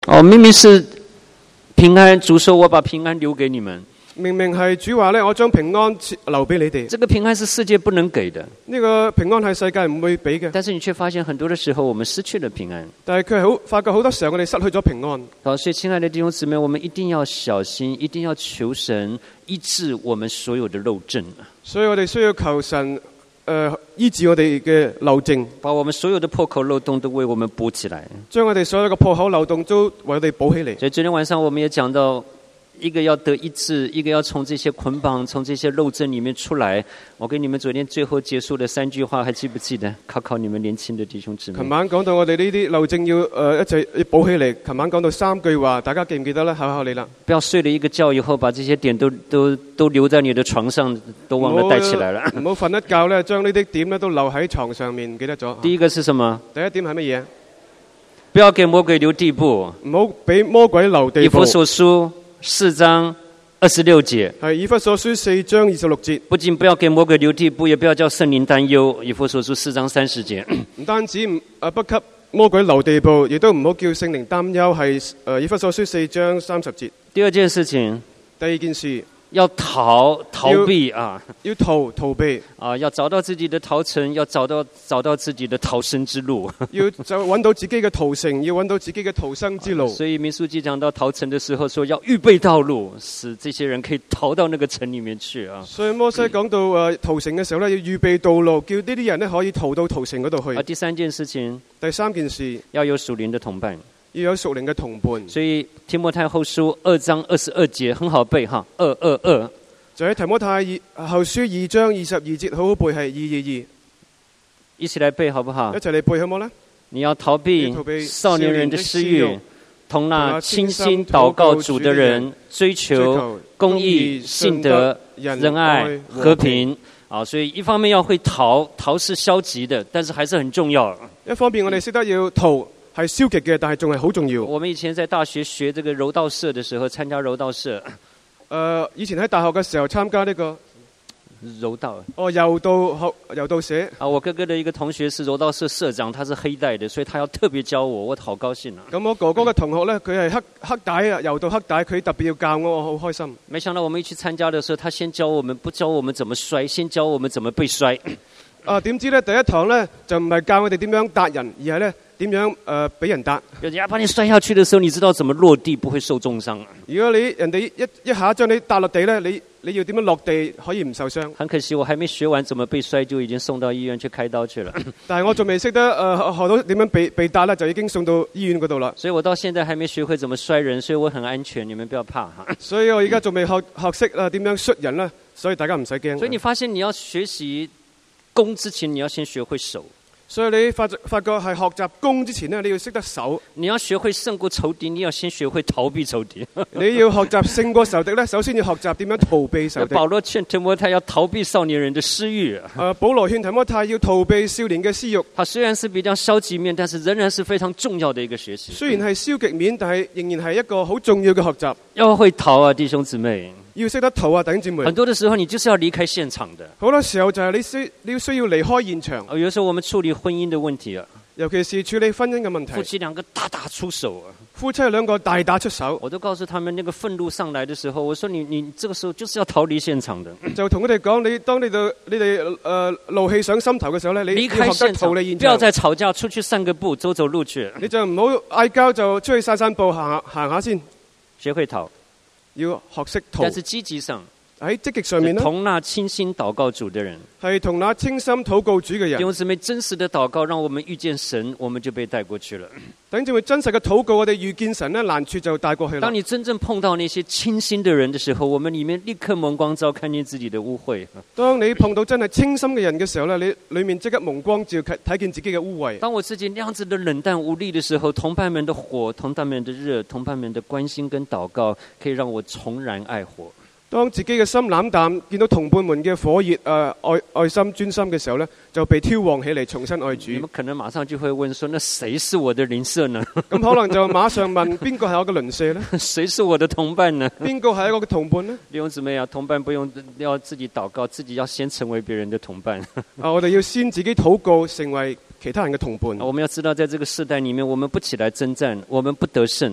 哦，明明是平安，主说我把平安留给你们。 明明係主話咧，我將平安留俾你哋。 這個平安是世界不能給的。 呢個平安係世界唔會俾嘅。 但是你卻發現很多的時候，我們失去了平安。 但係佢發覺好多時候我哋失去咗平安。 好，所以親愛的弟兄姊妹，我們一定要小心，一定要求神醫治我們所有的漏症。 所以我哋需要求神醫治我哋嘅漏症， 把我們所有的破口漏洞都為我們補起來， 將我哋所有嘅破口漏洞都為我哋補起嚟。 所以昨天晚上我們也講到，一個要得醫治，一個要從這些捆綁、從這些漏症裡面出來。我給你們昨天最後結束的3句話，還記不記得？考你們年輕的弟兄姊妹。 琴晚講到我哋呢啲漏症要一齊補起嚟。琴晚講到3句話，大家記唔記得呢？考你啦。不要睡了一個覺以後，把這些點都留在你的床上，都忘了帶起來了。 唔好瞓一覺呢，將呢啲點呢都留喺床上面，記得咗。 第一個是什麼？ 第一點係乜嘢？ 不要給魔鬼留地步。 唔好俾魔鬼留地步。 以弗所書4章26節， 係以弗所書4章26節。 不僅不要給魔鬼留地步，也不要叫聖靈擔憂。以弗所書4章30節。 唔單止不給魔鬼留地步，亦都唔好叫聖靈擔憂。係以弗所書4章30節。 第二件事情， 第二件事。 要逃避啊！ 要逃避啊！要找到自己的逃城，要找到自己的逃生之路。 要就揾到自己嘅逃城，要揾到自己嘅逃生之路。 所以民數記講到逃城的時候，說要預備道路，使這些人可以逃到那個城裏面去啊。 所以摩西講到逃城嘅時候咧，要預備道路，叫呢啲人咧可以逃到逃城嗰度去。 第三件事情， 第三件事要有屬靈的同伴。 要有屬靈嘅同伴， 所以提摩太後書2章22節很好背哈，222。 就喺提摩太後書2章22節好好背，係222。 一起來背好不好？ 一齊嚟背好冇呢？ 你要逃避少年人的私欲，同那清心禱告主的人，追求公義、信德、仁愛、和平。啊，所以一方面要會逃是消極的，但是還是很重要。 一方面我哋識得要逃。係消極嘅，但係仲係好重要。 我們以前在大學學這個柔道社的時候，參加柔道社。 以前喺大學嘅時候參加呢個柔道。 柔道社。 啊，我哥哥的一個同學是柔道社社長，他是黑帶的，所以他要特別教我，我好高興啊。 咁我哥哥嘅同學呢，佢係黑帶啊，柔道黑帶，佢特別要教我好開心。 沒想到我們一起參加的時候，他先教我們，不教我們怎麼摔，先教我們怎麼被摔。 點知呢，第一堂呢，就唔係教我哋點樣打人，而係呢。點樣俾人打？ 人家把你摔下去的時候，你知道怎麼落地不會受重傷。 如果人哋一下將你打落地呢，你要點樣落地可以唔受傷？ 很可惜，我還沒學完怎麼被摔，就已經送到醫院去開刀去了。 但係我仲未識得學到點樣被打呢，就已經送到醫院嗰度啦。 所以我到現在還沒學會怎麼摔人，所以我很安全，你們不要怕哈。 所以我而家仲未學識點樣摔人啦，所以大家唔使驚。 所以你發現你要學習攻之前，你要先學會守。 所以你發覺係學習攻之前呢，你要識得守。 你要學會勝過仇敵，你要先學會逃避仇敵。 你要學習勝過仇敵呢，首先要學習點樣逃避仇敵。 保羅勸提摩太要逃避少年人的私欲。 保羅勸提摩太要逃避少年嘅私欲。 它雖然是比較消極面，但是仍然是非常重要的一個學習。 雖然係消極面，但係仍然係一個好重要嘅學習。 要會逃啊，弟兄姊妹！ 要識得逃啊，弟兄姊妹！ 很多的時候，你就是要離開現場的。 好多時候就係你需要離開現場。 有時候我們處理婚姻的問題啊， 尤其是處理婚姻嘅問題。 夫妻兩個大打出手啊！ 夫妻兩個大打出手。 我都告訴他們，那個憤怒上來的時候，我說你這個時候就是要逃離現場的。 就同佢哋講，當你哋怒氣上心頭嘅時候咧，你要學得逃離現場。 不要再吵架，出去散個步，走路去。 你就唔好嗌交，就出去散步，行下先。 學會逃。 要學識逃。 但是積極上。 喺積極上面呢， 同那清心禱告主的人， 係同那清心禱告主嘅人。弟兄姊妹，真實的禱告，讓我們遇見神，我們就被帶過去了。 弟兄姊妹，真實嘅禱告，我哋遇見神呢，難處就帶過去了。 當你真正碰到那些清心的人的時候，我們裡面立刻蒙光照，看見自己的污穢。 當你碰到真係清心嘅人嘅時候呢，你裡面即刻蒙光照，睇見自己嘅污穢。 當我自己那樣子的冷淡無力的時候，同伴們的火，同伴們的熱，同伴們的關心跟禱告，可以讓我重燃愛火。 當自己嘅心冷淡，見到同伴們嘅火熱愛心專心嘅時候呢，就被挑旺起嚟，重新愛主。 你們可能馬上就會問說：那誰是我的鄰舍呢？ 咁可能就馬上問邊個係我嘅鄰舍呢？ 誰是我的同伴呢？ 邊個係我嘅同伴呢？ 弟兄姊妹啊，同伴不用要自己禱告，自己要先成為別人的同伴。 我哋要先自己禱告，成為其他人嘅同伴。 我們要知道，在這個世代裡面，我們不起來征戰，我們不得勝，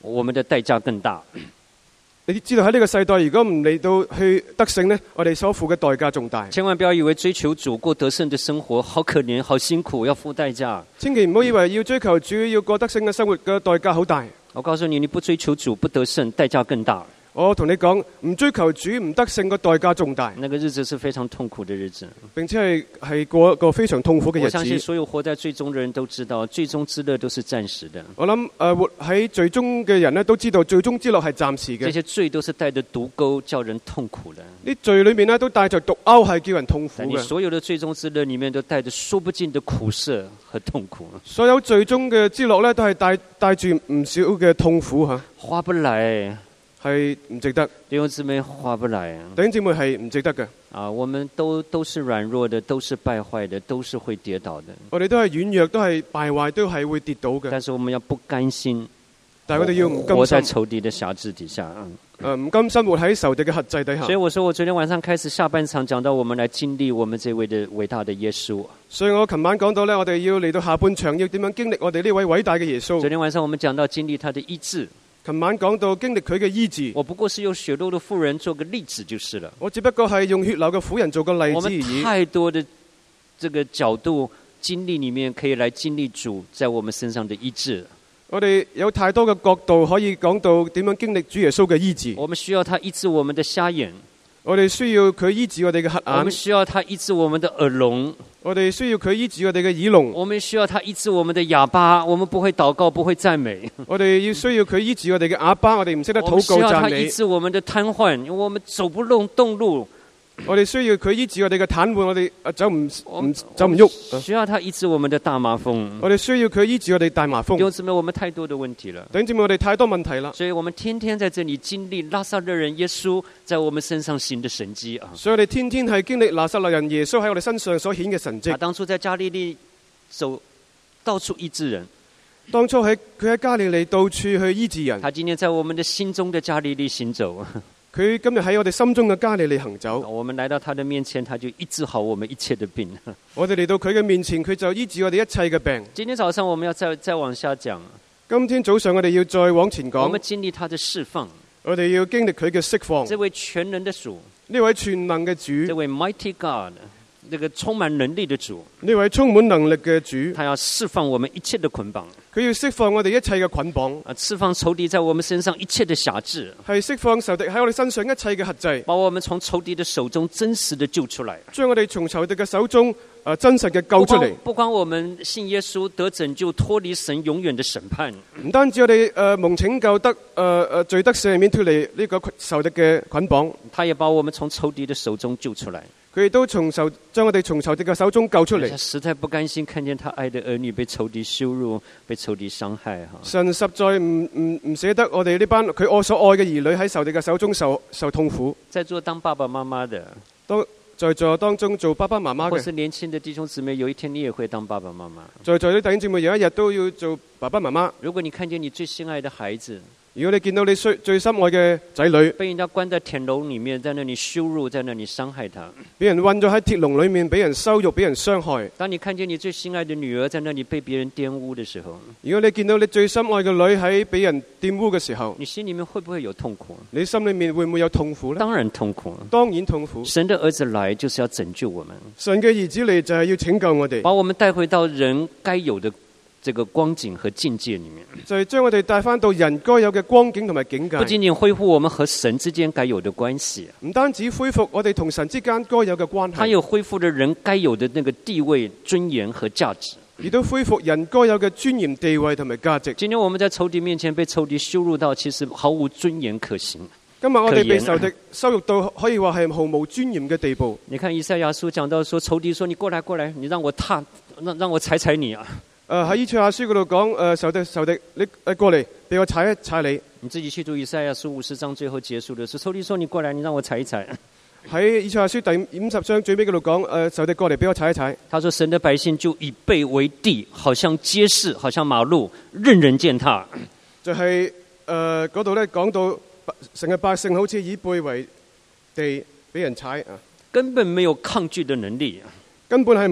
我們的代價更大。 你知道喺呢個世代，如果唔嚟到去得勝呢，我哋所付嘅代價仲大。 千萬不要以為追求主過得勝的生活好可憐、好辛苦，要付代價。 千祈唔好以為要追求主要過得勝嘅生活嘅代價好大。 我告訴你，你不追求主不得勝，代價更大。 我同你講，唔追求主唔得勝個代價仲大。 那個日子是非常痛苦的日子， 並且係過一個非常痛苦嘅日子。 我相信所有活在罪中的人都知道，罪中之樂都是暫時的。 我諗活喺罪中嘅人呢，都知道罪中之樂係暫時嘅。 這些罪都是帶着毒鈎，叫人痛苦的。 呢罪裏面呢，都帶着毒鈎，係叫人痛苦嘅。 你所有的罪中之樂裏面都帶着說不盡的苦澀和痛苦。 所有罪中嘅之樂呢，都係帶住唔少嘅痛苦吓。 划不來。 係唔值得， 弟兄姊妹划不來啊！ 弟兄姊妹係唔值得嘅。 啊，我們都是軟弱的，都是敗壞的，都是會跌倒的。 我哋都係軟弱，都係敗壞，都係會跌倒嘅。 但是我們要不甘心， 但係我哋要唔甘心活在仇敵的轄制底下。 唔甘心活喺仇敵嘅轄制底下。 所以我說，我昨天晚上開始下半場講到，我們來經歷我們這位的偉大的耶穌。 所以我琴晚講到呢，我哋要嚟到下半場，要點樣經歷我哋呢位偉大嘅耶穌。 昨天晚上我們講到經歷他的醫治。 琴晚講到經歷佢嘅醫治， 我不過是用血肉的婦人做個例子就是了。 我只不過係用血流嘅婦人做個例子而已。 我們太多的這個角度經歷裡面，可以來經歷主在我們身上的醫治。 我哋有太多嘅角度可以講到點樣經歷主耶穌嘅醫治。 我們需要他醫治我們的瞎眼。 我哋需要佢醫治我哋嘅黑眼。 我們需要他醫治我們的耳聾。 我哋需要佢醫治我哋嘅耳聾。 我們需要他醫治我們的啞巴。我們不會禱告，不會讚美。 我哋要需要佢醫治我哋嘅啞巴，我哋唔識得禱告讚美。 我們需要他醫治我們的癱瘓，因為我們走不動路。 我哋需要佢醫治我哋嘅癱瘓，我哋走唔喐。 需要他醫治我們的大麻風。 我哋需要佢醫治我哋大麻風。 弟兄姊妹，我們太多的問題了。 弟兄姊妹，我哋太多問題啦。 所以我們天天在這裡經歷拉撒勒人耶穌在我們身上行的神蹟啊！ 所以我哋天天係經歷拿撒勒人耶穌喺我哋身上所顯嘅神蹟。 他當初在加利利走到處醫治人。 當初佢喺加利利到處去醫治人。 他今天在我們的心中的加利利行走。 佢今日喺我哋心中嘅加利利行走。 我們來到他的面前，他就醫治好我們一切的病。 我哋嚟到佢嘅面前，佢就醫治我哋一切嘅病。 今天早上我們要再往下講。 今天早上我哋要再往前講。 我們經歷他的釋放。 我哋要經歷佢嘅釋放。 這位全能的主， 呢位全能嘅主， 這位 Mighty God， 這個充滿能力的主， 呢位充滿能力嘅主， 他要釋放我們一切的捆綁。 佢要釋放我哋一切嘅捆綁， 釋放仇敵在我們身上一切的轄制， 係釋放仇敵喺我哋身上一切嘅轄制， 把我們從仇敵的手中真實的救出來， 將我哋從仇敵嘅手中真實嘅救出嚟。 不光我們信耶穌得拯救，脫離神永遠的審判， 唔單止我哋蒙拯救得罪得赦免，脫離呢個仇敵嘅捆綁， 他也把我們從仇敵的手中救出來。 佢亦都將我哋從仇敵嘅手中救出嚟。 實在不甘心看見他愛的兒女被仇敵羞辱，被仇敵傷害。 神實在唔捨得我哋呢班佢所愛嘅兒女喺仇敵嘅手中受痛苦。 在座當爸爸媽媽的， 在座當中做爸爸媽媽嘅， 或是年輕的弟兄姊妹，有一天你也會當爸爸媽媽。 在座啲弟兄姊妹有一日都要做爸爸媽媽。 如果你看見你最心愛的孩子， 如果你見到你最心愛嘅仔女被人家關在鐵籠裡面，在那裡羞辱，在那裡傷害他， 俾人困咗喺鐵籠裡面，俾人羞辱，俾人傷害。 當你看見你最心愛的女兒在那裡被別人玷污的時候， 如果你見到你最心愛嘅女喺俾人玷污嘅時候， 你心裡面會不會有痛苦？ 你心裡面會唔會有痛苦呢？ 當然痛苦， 當然痛苦。 神的兒子來就是要拯救我們， 神嘅兒子嚟就係要拯救我哋， 把我們帶回到人該有的這個光景和境界裡面， 就係將我哋帶翻到人該有嘅光景同埋境界。 不僅僅恢復我們和神之間該有的關係， 唔單止恢復我哋同神之間該有嘅關係， 它又恢復了人該有的那個地位、尊嚴和價值， 亦都恢復人該有嘅尊嚴、地位同埋價值。 今天我們在仇敵面前被仇敵羞辱到，其實毫無尊嚴可行。 今日我哋被仇敵羞辱到，可以話係毫無尊嚴嘅地步。 你看以賽亞書講到說，仇敵說：你過來，你讓我踩踩你啊！ 喺以賽亞書嗰度講，仇敵，你過嚟，俾我踩一踩你。 你自己去讀以賽亞書50章最後結束的時候，仇敵說：你過來，你讓我踩一踩。 喺以賽亞書第50章最尾嗰度講，仇敵過嚟，俾我踩一踩。 他說：神的百姓就以背為地，好像街市，好像馬路，任人踐踏。 就係嗰度咧講到神嘅百姓好似以背為地，俾人踩啊， 根本沒有抗拒的能力， 根本係冇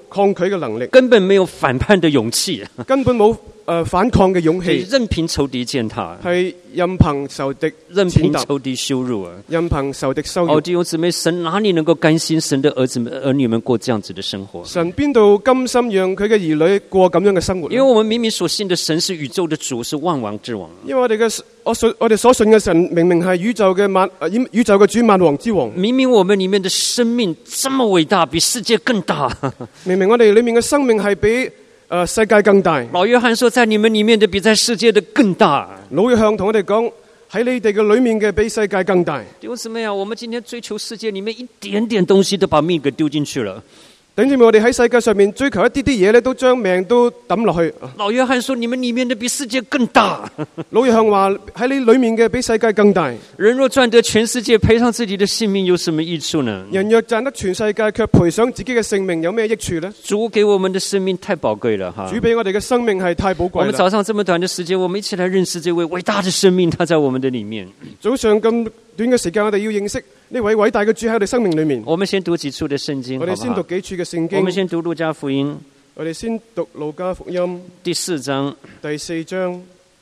抗拒嘅能力， 根本没有反叛的勇气， 根本冇反抗嘅勇氣， 任凭仇敌践踏， 係任憑仇敵任凭仇敵羞辱啊！ 任憑仇敵羞辱。 弟兄姊妹，神哪里能夠甘心神的兒女們過這樣子的生活？ 神邊度甘心讓佢嘅兒女過咁樣嘅生活？ 因為我們明明所信的神是宇宙的主，是萬王之王。 因為我哋所信嘅神明明係宇宙嘅主，萬王之王。 明明我們裡面的生命這麼偉大，比世界更大。 明明我哋裡面嘅生命係比世界更大。 老約翰說，在你們裡面的比在世界的更大。 老約翰同我哋講，喺你哋嘅裡面嘅比世界更大。 弟兄姊妹啊，我們今天追求世界裡面一點點東西，都把命給丟進去了。 弟兄姊妹，我哋喺世界上面追求一啲嘢咧，都將命都抌落去。 老約翰說：你們裡面的比世界更大。 老約翰話喺你裡面嘅比世界更大。 人若賺得全世界，賠上自己的性命，有什麼益處呢？ 人若賺得全世界，卻賠上自己嘅性命，有咩益處呢？ 主給我們的生命太寶貴了哈！ 主俾我哋嘅生命係太寶貴。我們早上這麼短的時間，我們一起來認識這位偉大的生命，他在我們的裡面。 早上咁短嘅時間，我哋要認識呢位偉大嘅主喺我哋生命裏面。 我們先讀幾處的聖經， 我哋先讀幾處嘅聖經。 我們先讀路加福音。 我哋先讀路加福音第4章。 第4章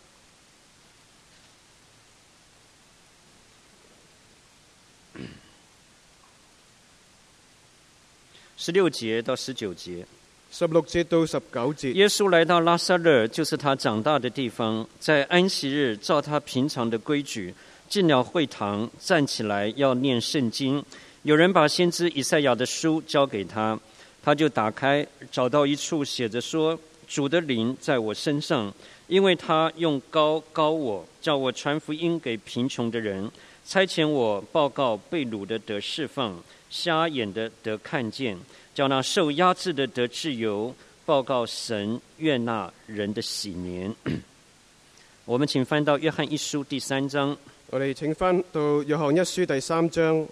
16節到19節。 16節到19節。 耶穌來到拉撒勒，就是他長大的地方，在安息日照他平常的規矩進了會堂，站起來要念聖經。有人把先知以賽亞的書交給他，他就打開，找到一處寫着說：主的靈在我身上，因為他用膏膏我，叫我傳福音給貧窮的人，差遣我報告被擄的得釋放，瞎眼的得看見，叫那受壓制的得自由，報告神悅納人的喜年。我們請翻到約翰一書第3章。 我哋請翻到約翰一書第3章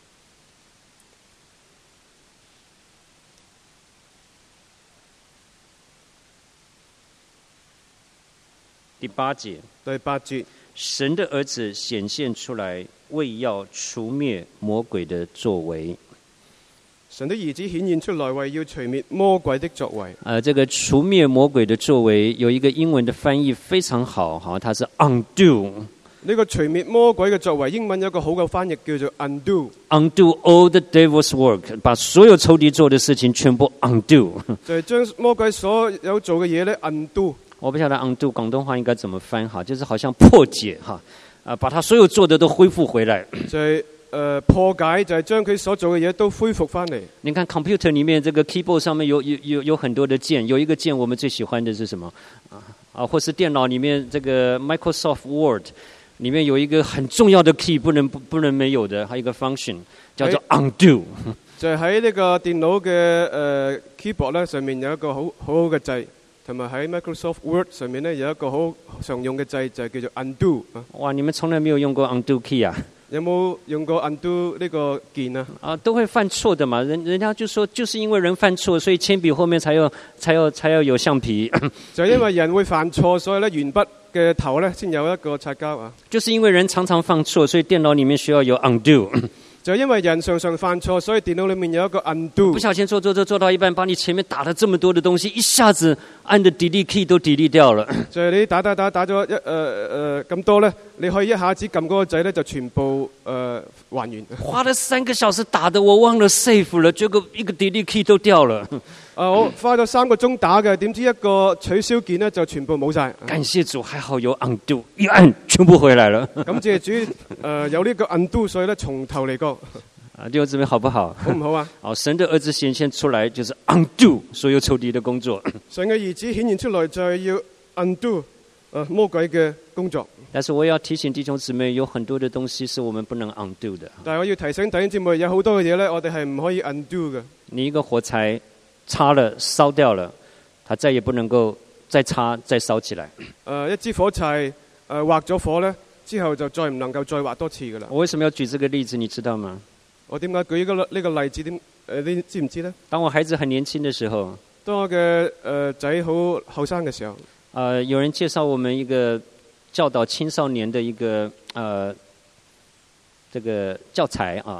第8節。 第8節， 神的兒子顯現出來，為要除滅魔鬼的作為。 神的兒子顯現出來，為要除滅魔鬼的作為。 這個除滅魔鬼的作為有一個英文的翻譯非常好，哈，它是 undo。 呢個除滅魔鬼嘅作為，英文有一個好嘅翻譯叫做 undo。undo all the devil's work， 把所有仇敵做的事情全部 undo。 就係將魔鬼所有做嘅嘢咧 undo。 我不曉得 undo 廣東話應該怎麼翻哈，就是好像破解哈，把他所有做的都恢復回來。 就係破解，就係將佢所做嘅嘢都恢復翻嚟。你看 computer 裡面這個 keyboard 上面有很多的鍵，有一個鍵我們最喜歡的是什麼？或是電腦裡面這個 Microsoft Word。裡面有一個很重要的 key， 不能沒有的，還有一個 function 叫做 undo。 就喺呢個電腦嘅keyboard 咧，上面有一個好嘅掣，同埋喺 Microsoft Word 上面咧有一個好常用嘅掣，就係叫做 undo。 哇！你們從來沒有用過 undo key 啊？ 有冇用過 undo 呢個鍵啊？ 都會犯錯的嘛。人家就說，就是因為人犯錯，所以鉛筆後面才要有橡皮。 就因為人會犯錯，所以咧鉛筆嘅頭咧先有一個擦膠啊。 就是因為人常常犯錯，所以電腦裡面需要有 undo。 就因為人常常犯錯，所以電腦裡面有一個 undo。 不小心做到一半，把你前面打了這麼多的東西，一下子按的 delete key 都 delete 掉了。就係你打咗咁多咧，你可以一下子撳嗰個掣咧，就全部還原。 花了3個小時打的，我忘了 save 了，結果一個 delete key 都掉了。 我花咗3個鐘打嘅，點知一個取消鍵呢就全部冇晒。 感謝主，還好有 undo， 一按全部回來了。 感謝主，有呢個 undo， 所以咧從頭嚟過。 弟兄姊妹好不好？ 好唔好啊？ 好，神的兒子顯現出來就是 undo 所有仇敵的工作。 神嘅兒子顯現出來就係要 undo 魔鬼嘅工作。 但是我要提醒弟兄姊妹，有很多的東西是我們不能 undo 的。 但係我要提醒弟兄姊妹，有好多嘅嘢咧，我哋係唔可以 undo 嘅。 你一個火柴插了燒掉了，它再也不能夠再插再燒起來。 一支火柴劃咗火咧，之後就再唔能夠再劃多次噶啦。 我為什麼要舉這個例子，你知道嗎？ 我點解舉呢個例子？你知唔知呢？ 當我孩子很年輕的時候， 當我嘅仔好後生嘅時候， 有人介紹我們一個教導青少年的一個這個教材啊。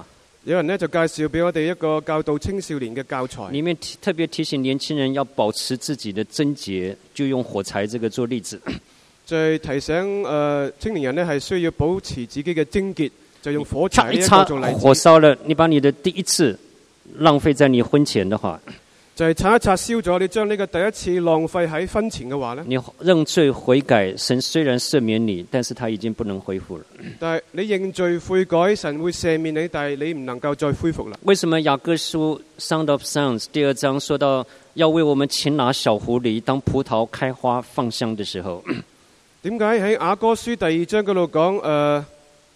有人呢就介紹俾我哋一個教導青少年嘅教材， 裡面特別提醒年輕人要保持自己的貞潔，就用火柴這個做例子。 就係提醒青年人呢係需要保持自己嘅貞潔，就用火柴呢一個做例子。 火燒了，你把你的第一次浪費在你婚前的話， 就係擦一擦燒咗，你將呢個第一次浪費喺婚前嘅話呢， 你認罪悔改，神雖然赦免你，但是他已經不能恢復了。 但係你認罪悔改，神會赦免你，但係你唔能夠再恢復啦。 為什麼雅各書 Sound of Songs 第2章說到要為我們擒拿小狐狸，當葡萄開花放香的時候？ 點解喺雅歌書第2章嗰度講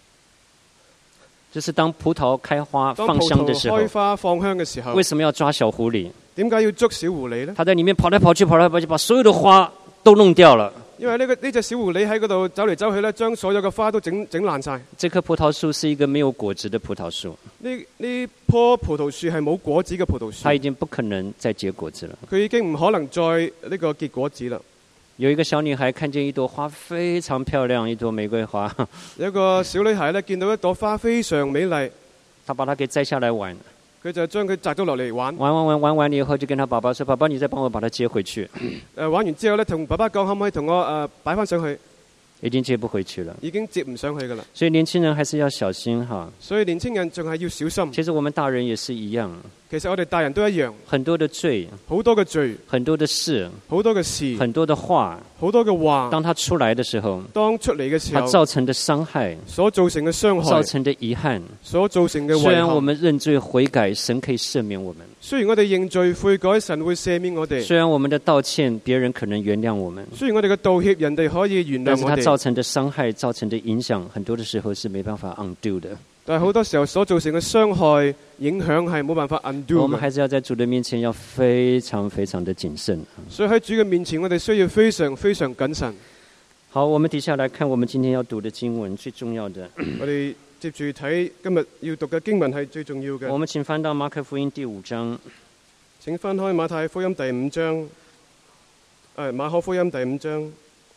就是當葡萄開花放香的時候， 開花放香嘅時候， 為什麼要抓小狐狸？ 點解要捉小狐狸呢？ 他在裡面跑來跑去，把所有的花都弄掉了。 因為呢隻小狐狸喺嗰度走嚟走去咧，將所有嘅花都整爛晒。 這棵葡萄樹是一個沒有果子的葡萄樹。 呢棵葡萄樹係冇果子嘅葡萄樹。 它已經不可能再結果子了。 佢已經唔可能再呢個結果子啦。 有一個小女孩看見一朵花非常漂亮，一朵玫瑰花。 有一個小女孩呢，見到一朵花非常美麗， 她把它給摘下來玩。 佢就將佢摘咗落嚟玩。 玩完以後就跟她爸爸說：爸爸，你再幫我把它接回去。 玩完之後呢，同爸爸講，可唔可以同我擺翻上去？ 已經接不回去了， 已經接唔上去㗎啦。 所以年輕人還是要小心哈。 所以年輕人仲係要小心。 其實我們大人也是一樣。 其實我哋大人都一樣。 很多的罪， 好多嘅罪， 很多的事， 好多嘅事， 很多的話， 好多嘅話。當他出來的時候， 他造成的傷害， 所造成嘅傷害， 造成的遺憾， 所造成嘅遺憾。 雖然我們認罪悔改，神可以赦免我們。 雖然我哋認罪悔改，神會赦免我哋。 雖然我們的道歉，別人可能原諒我們。 雖然我哋嘅道歉，人哋可以原諒我哋。 但是它造成的傷害，造成的影響，很多的時候是沒辦法 undo 的。 但係好多時候所造成嘅傷害影響係冇辦法 undo。 我們還是要在主的面前要非常非常的謹慎。 所以喺主嘅面前，我哋需要非常非常謹慎。 好，我們底下來看我們今天要讀的經文，最重要的。 我哋接住睇今日要讀嘅經文係最重要嘅。 我們請翻到馬可福音第5章。 請翻開馬太福音第5章。馬可福音第5章。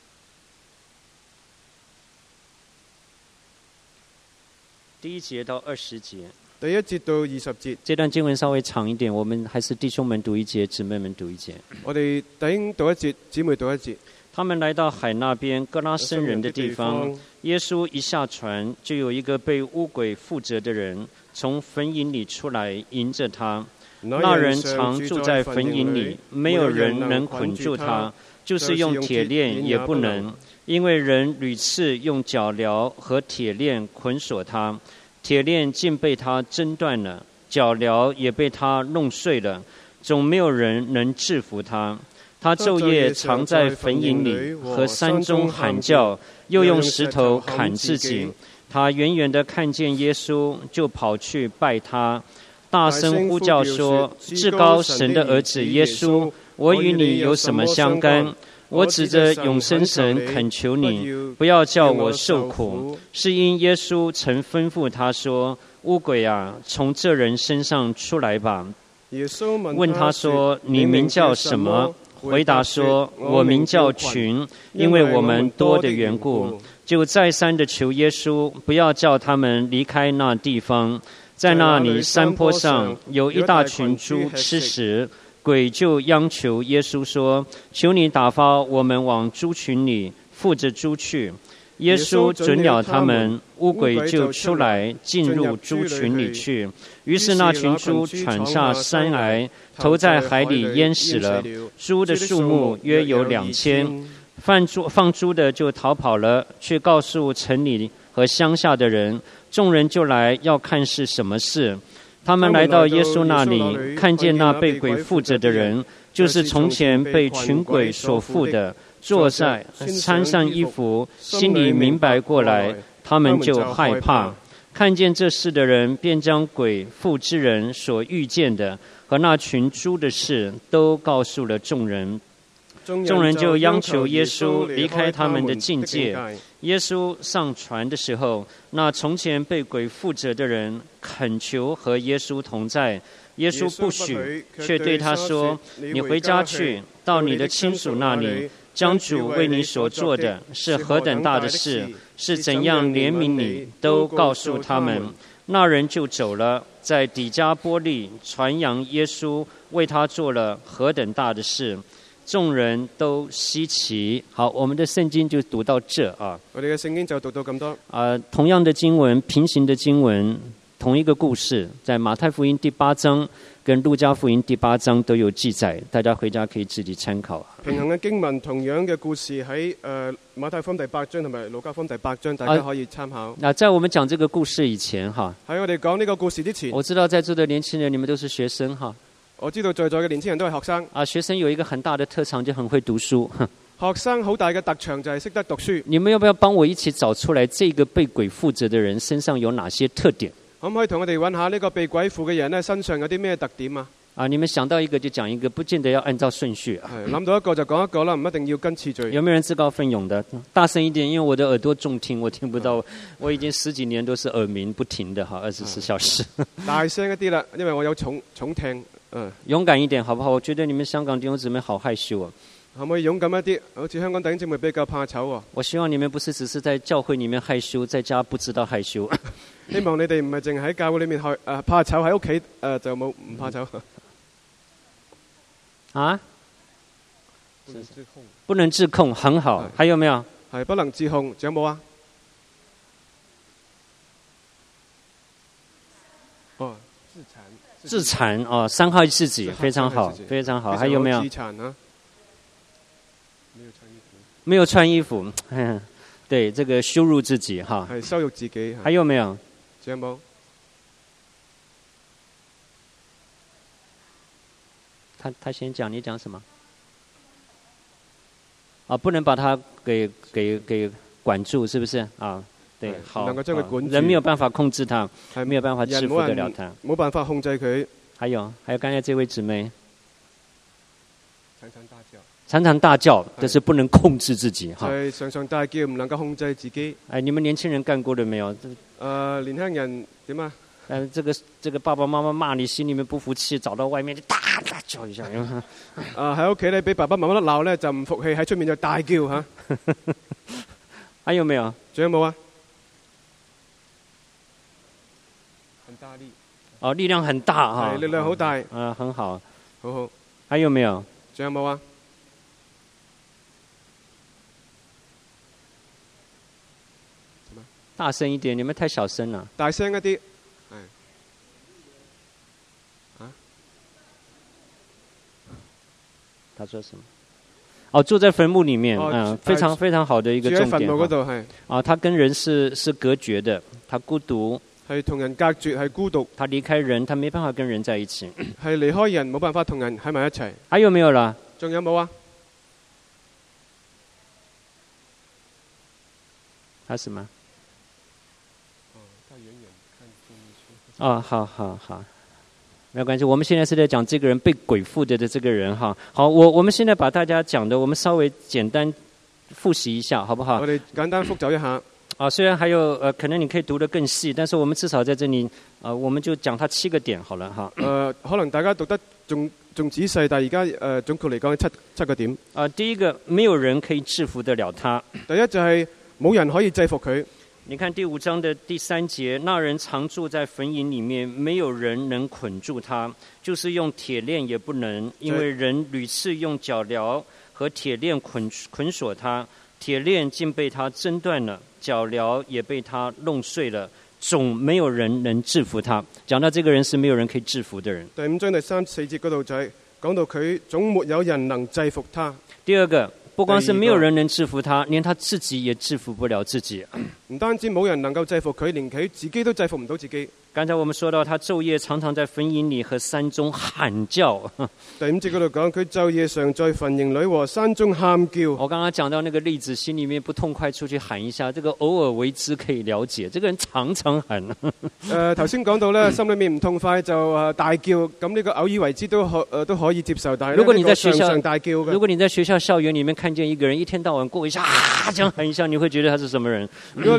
第1節到20節， 第1節到20節。 這段經文稍微長一點，我們還是弟兄們讀1節，姊妹們讀1節。 我哋弟兄讀1節，姊妹讀1節。 他們來到海那邊哥拉森人的地方，耶穌一下船，就有一個被污鬼附着的人從墳塋裡出來迎着他。那人常住在墳塋裡，沒有人能捆住他，就是用鐵鏈也不能。因為人屢次用腳鐐和鐵鏈捆鎖他，鐵鏈竟被他掙斷了，腳鐐也被他弄碎了，總沒有人能制服他。他晝夜藏在墳塋裡和山中喊叫，又用石頭砍自己。他遠遠地看見耶穌，就跑去拜他，大聲呼叫說：至高神的兒子耶穌，我與你有什麼相干？我指着永生神懇求你，不要叫我受苦。是因耶穌曾吩咐他說：污鬼啊，從這人身上出來吧。問他說：你名叫什麼？回答說：我名叫群，因為我們多的緣故。就再三的求耶穌，不要叫他們離開那地方。在那裡山坡上有一大群豬吃食。鬼就央求耶穌說：求你打發我們往豬群裡，附着豬去。耶穌准了他們，污鬼就出來進入豬群裡去。於是那群豬闖下山崖，投在海裡淹死了。豬的數目約有2000。放豬的就逃跑了，去告訴城裡和鄉下的人。眾人就來要看是什麼事。他們來到耶穌那裡，看見那被鬼附着的人，就是從前被群鬼所附的，坐在穿上衣服，心裡明白過來，他們就害怕。看見這事的人，便將鬼附之人所遇見的和那群豬的事，都告訴了眾人。眾人就央求耶穌離開他們的境界。耶穌上船的時候，那從前被鬼附着的人懇求和耶穌同在。耶穌不許，卻對他說：你回家去，到你的親屬那裡，將主為你所做的是何等大的事，是怎樣憐憫你，都告訴他們。 那人就走了，在底加波利传扬耶稣为他做了何等大的事，众人都稀奇。好，我们的圣经就读到这啊。 我哋嘅聖經就讀到咁多。 同樣的經文，平行的經文，同一個故事，在馬太福音第8章跟路加福音第8章都有記載，大家回家可以自己參考。 平行嘅經文，同樣嘅故事喺馬太福音第8章同埋路加福音第8章，大家可以參考。 在我們講這個故事以前哈， 喺我哋講呢個故事之前， 我知道在座的年輕人，你們都是學生哈。 我知道在座嘅年輕人都係學生。 學生有一個很大的特長，就很會讀書。 學生好大嘅特長就係識得讀書。 你們要不要幫我一起找出來，這個被鬼附着的人身上有哪些特點？ 可唔可以同我哋揾下呢個被鬼附嘅人呢，身上有啲咩特點啊？ 你們想到一個就講一個，不見得要按照順序。 諗到一個就講一個啦，唔一定要跟次序。 有沒有人自告奮勇的？大聲一點，因為我的耳朵重聽，我聽不到。我已經10幾年都是耳鳴不停的24小時。 大聲一啲啦，因為我有重聽。 勇敢一點，好不好？我覺得你們香港弟兄姊妹好害羞啊。 可唔可以勇敢一啲？好似香港弟兄姊妹比較怕醜喎。 我希望你們不是只是在教會裡面害羞，在家不知道害羞。 希望你哋唔係淨喺教會裡面怕醜，喺屋企就冇唔怕醜。 不能自控，很好。還有沒有？ 係不能自控，仲有冇啊？ 自殘傷害自己，非常好，非常好。還有沒有？ 自殘啊， 沒有穿衣服，對，這個羞辱自己哈。 係羞辱自己。 還有沒有？ 仲有冇？ 他先講，你講什麼？不能把他給管住，是不是啊？對，好。能夠將佢管住。人沒有辦法控制他，沒有辦法制服得了他。 冇辦法控制佢。 還有剛才這位姊妹，常常大叫，但是不能控制自己哈。 係常常大叫，唔能夠控制自己。 你們年輕人幹過了沒有？ 年輕人點啊？ 這個爸爸媽媽罵你，心裡面不服氣，找到外面就大叫一下。 喺屋企咧，俾爸爸媽媽鬧咧，就唔服氣，喺出面就大叫嚇。 還有沒有？ 仲有冇啊？ 很大力。力量很大哈。 力量好大。 很好。 好好。 還有沒有？ 仲有冇啊？ 大聲一點，你們太小聲了。 大聲一啲。 他說什麼？住在墳墓裡面，非常非常好的一個重點。 住喺墳墓嗰度係。 他跟人是隔絕的，他孤獨。 係同人隔絕，係孤獨。 他離開人，他沒辦法跟人在一起。 係離開人，冇辦法同人喺埋一齊。 還有沒有啦？ 仲有冇啊？ 他什麼？好。沒有關係，我們現在是在講這個人被鬼附的這個人哈。好，我們現在把大家講的，我們稍微簡單複習一下，好不好？ 我哋簡單複習一下。 雖然還有可能你可以讀得更細，但是我們至少在這裡，我們就講它7個點好了哈。 可能大家讀得仲仔細，但係而家總括嚟講七個點。 第一個，沒有人可以制服得了他。 第一就係冇人可以制服佢。 你看第5章的第3節，那人常住在墳塋裡面，沒有人能捆住他，就是用鐵鏈也不能，因為人屢次用腳鐐和鐵鏈捆鎖他，鐵鏈竟被他掙斷了，腳鐐也被他弄碎了，總沒有人能制服他。講到這個人是沒有人可以制服的人。 第5章第3、4節嗰度就係講到佢總沒有人能制服他。 第二個，不光是沒有人能制服他，連他自己也制服不了自己。 唔單止冇人能夠制服佢，連佢自己都制服唔到自己。 剛才我們說到，他晝夜常常在墳塋裡和山中喊叫。 第5節嗰度講，佢晝夜常在墳塋裡和山中喊叫。 我剛剛講到那個例子，心裡面不痛快，出去喊一下，這個偶爾為之可以了解。這個人常常喊。 頭先講到咧，心裡面唔痛快就大叫，咁呢個偶爾為之都可以接受。但係如果你在學校常常大叫嘅， 如果你在學校校園裡面看見一個人一天到晚過一下這樣喊一下，你會覺得他是什麼人？ 如果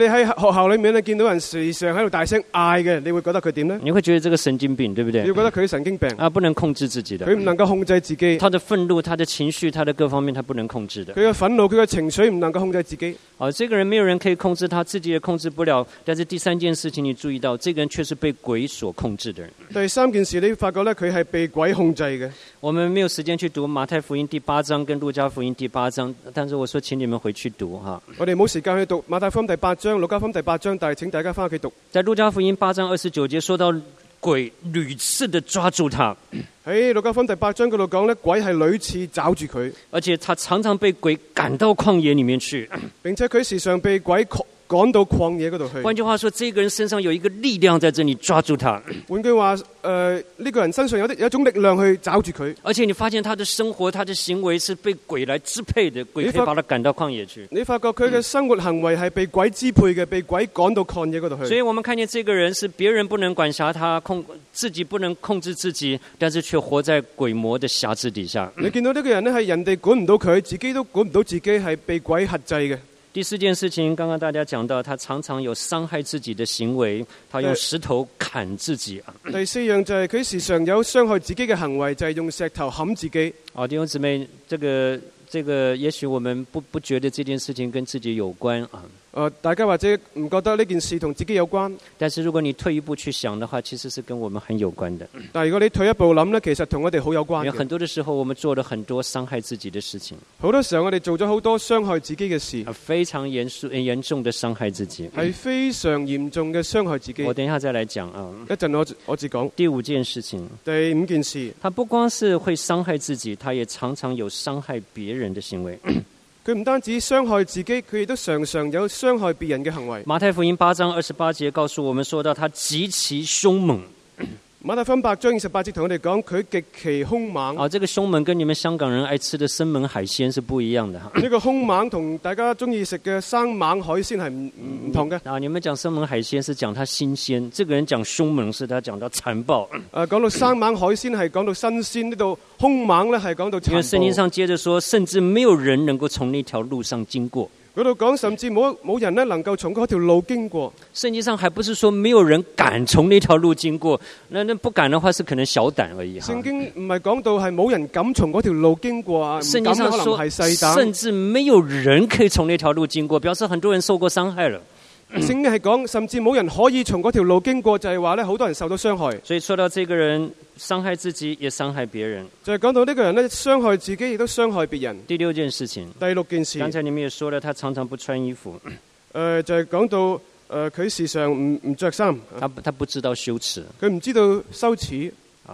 哋喺學校裏面咧見到人時常喺度大聲嗌嘅，你會覺得佢點呢？ 你會覺得這個神經病，對不對？ 你會覺得佢神經病啊，不能控制自己的。 佢唔能夠控制自己。 他的憤怒、他的情緒、他的各方面，他不能控制的。 佢嘅憤怒、佢嘅情緒唔能夠控制自己。 這個人沒有人可以控制他，自己也控制不了。但是第三件事情，你注意到，這個人卻是被鬼所控制的人。 第三件事，你發覺咧，佢係被鬼控制嘅。 我們沒有時間去讀馬太福音第8章跟路加福音第8章，但是我說請你們回去讀哈。 我哋冇時間去讀馬太福音第8章、路加福音第8章，但係請大家翻屋企讀。 在路加福音8章29節說到鬼屢次的抓住他。 喺路加福音第8章嗰度講咧，鬼係屢次抓住佢， 而且他常常被鬼趕到曠野裡面去， 並且佢時常被鬼趕到曠野嗰度去。 換句話說，這個人身上有一個力量在這裡抓住他。 換句話，呢個人身上有一種力量去抓住佢。 而且你發現他的生活、他的行為是被鬼來支配的，鬼可以把他趕到曠野去。 你發覺佢嘅生活行為係被鬼支配嘅，被鬼趕到曠野嗰度去。 所以我們看見這個人是別人不能管轄他，自己不能控制自己，但是卻活在鬼魔的轄制底下。 你見到呢個人呢，係人哋管唔到佢，自己都管唔到自己，係被鬼轄制嘅。 第四件事情，剛剛大家講到，他常常有傷害自己的行為，他用石頭砍自己。 第四樣就係佢時常有傷害自己嘅行為，就係用石頭砍自己。 弟兄姊妹，這個，也許我們不覺得這件事情跟自己有關啊。 大家或者唔覺得呢件事同自己有關， 但是如果你退一步去想的話，其實是跟我們很有關的。 但如果你退一步諗呢，其實同我哋好有關嘅。 有很多的時候，我們做了很多傷害自己的事情。 好多時候我哋做咗好多傷害自己嘅事， 非常嚴重的傷害自己， 係非常嚴重嘅傷害自己。 我等一下再來講啊。 一陣我只講第五件事情。 第五件事，他不光是會傷害自己，他也常常有傷害別人的行為。 佢唔單止傷害自己，佢亦都常常有傷害別人嘅行為。 馬太福音8章28節告訴我們，說到他極其兇猛。 馬太福音8章28節同我哋講，佢極其兇猛。 這個兇猛跟你們香港人愛吃的生猛海鮮是不一樣的。 呢個兇猛同大家中意食嘅生猛海鮮係唔同嘅。 你們講生猛海鮮是講它新鮮，這個人講兇猛是他講到殘暴。 講到生猛海鮮係講到新鮮，呢度兇猛呢係講到殘暴。 因為聖經上接着說，甚至沒有人能夠從那條路上經過。 嗰度講甚至冇人呢能夠從嗰條路經過。 聖經上還不是說沒有人敢從那條路經過，那不敢的話是可能小膽而已。 聖經唔係講到係冇人敢從嗰條路經過啊， 聖經上說甚至沒有人可以從那條路經過，表示很多人受過傷害了。 聖經係講甚至冇人可以從嗰條路經過，就係話呢好多人受到傷害。 所以說到這個人傷害自己也傷害別人， 就係講到呢個人呢傷害自己亦都傷害別人。 第六件事情， 第六件事， 剛才你們也說了，他常常不穿衣服。 就係講到佢時常唔着衫， 他不知道羞恥， 佢唔知道羞恥。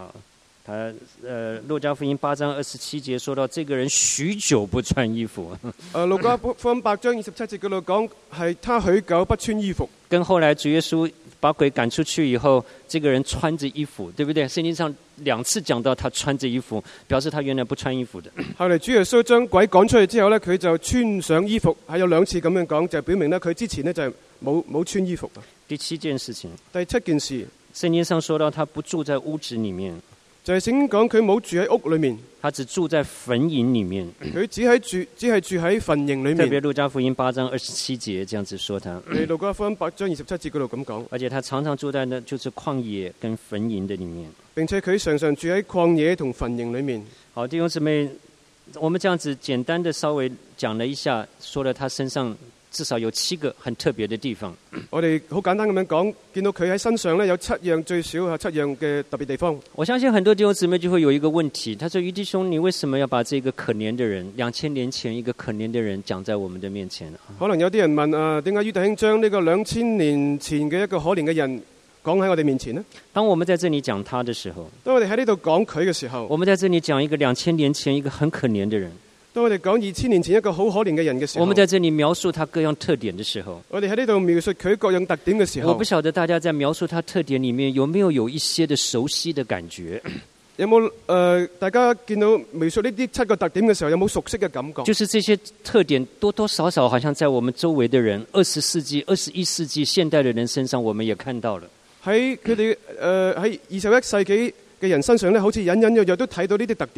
路加福音8章27節說到，這個人許久不穿衣服。 路加福音8章27節嗰度講係他許久不穿衣服。 跟後來主耶穌把鬼趕出去以後，這個人穿着衣服，對不對？聖經上2次講到他穿着衣服，表示他原來不穿衣服的。 後來主耶穌將鬼趕出去之後呢，佢就穿上衣服，係有2次咁樣講，就表明呢佢之前呢就係冇穿衣服。 第7件事情， 第7件事， 聖經上說到他不住在屋子裡面。 就係聖經講佢冇住喺屋裏面， 他只住在墳塋裡面。 佢只係住喺墳塋裏面。 特別路加福音8章27節這樣子說他。 路加福音8章27節嗰度咁講。 而且他常常住在呢，就是曠野跟墳塋的裡面。 並且佢常常住喺曠野同墳塋裏面。 好，弟兄姊妹，我們這樣子簡單的稍微講了一下，說了他身上至少有7個很特別的地方。 我哋好簡單咁樣講，見到佢喺身上呢有7樣，最少有7樣嘅特別地方。 我相信很多弟兄姊妹就會有一個問題，他說：於弟兄，你為什麼要把這個可憐的人，2000年前一個可憐的人講在我們的面前？ 可能有啲人問點解於弟兄將呢個2000年前嘅一個可憐嘅人講喺我哋面前呢？ 當我們在這裡講他的時候， 當我哋喺呢度講佢嘅時候， 我們在這裡講一個2000年前一個很可憐的人。 當我哋講2000年前一個好可憐嘅人嘅時候， 我們在這裡描述他各樣特點的時候， 我哋喺呢度描述佢各樣特點嘅時候， 我不曉得大家在描述他特點裡面有沒有一些的熟悉的感覺？ 有冇大家見到描述呢啲7個特點嘅時候，有冇熟悉嘅感覺？ 就是這些特點多多少少，好像在我們周圍的人，20世紀、21世紀現代的人身上，我們也看到了。喺佢哋喺21世紀嘅人身上呢，好似隱隱約約都睇到呢啲特點。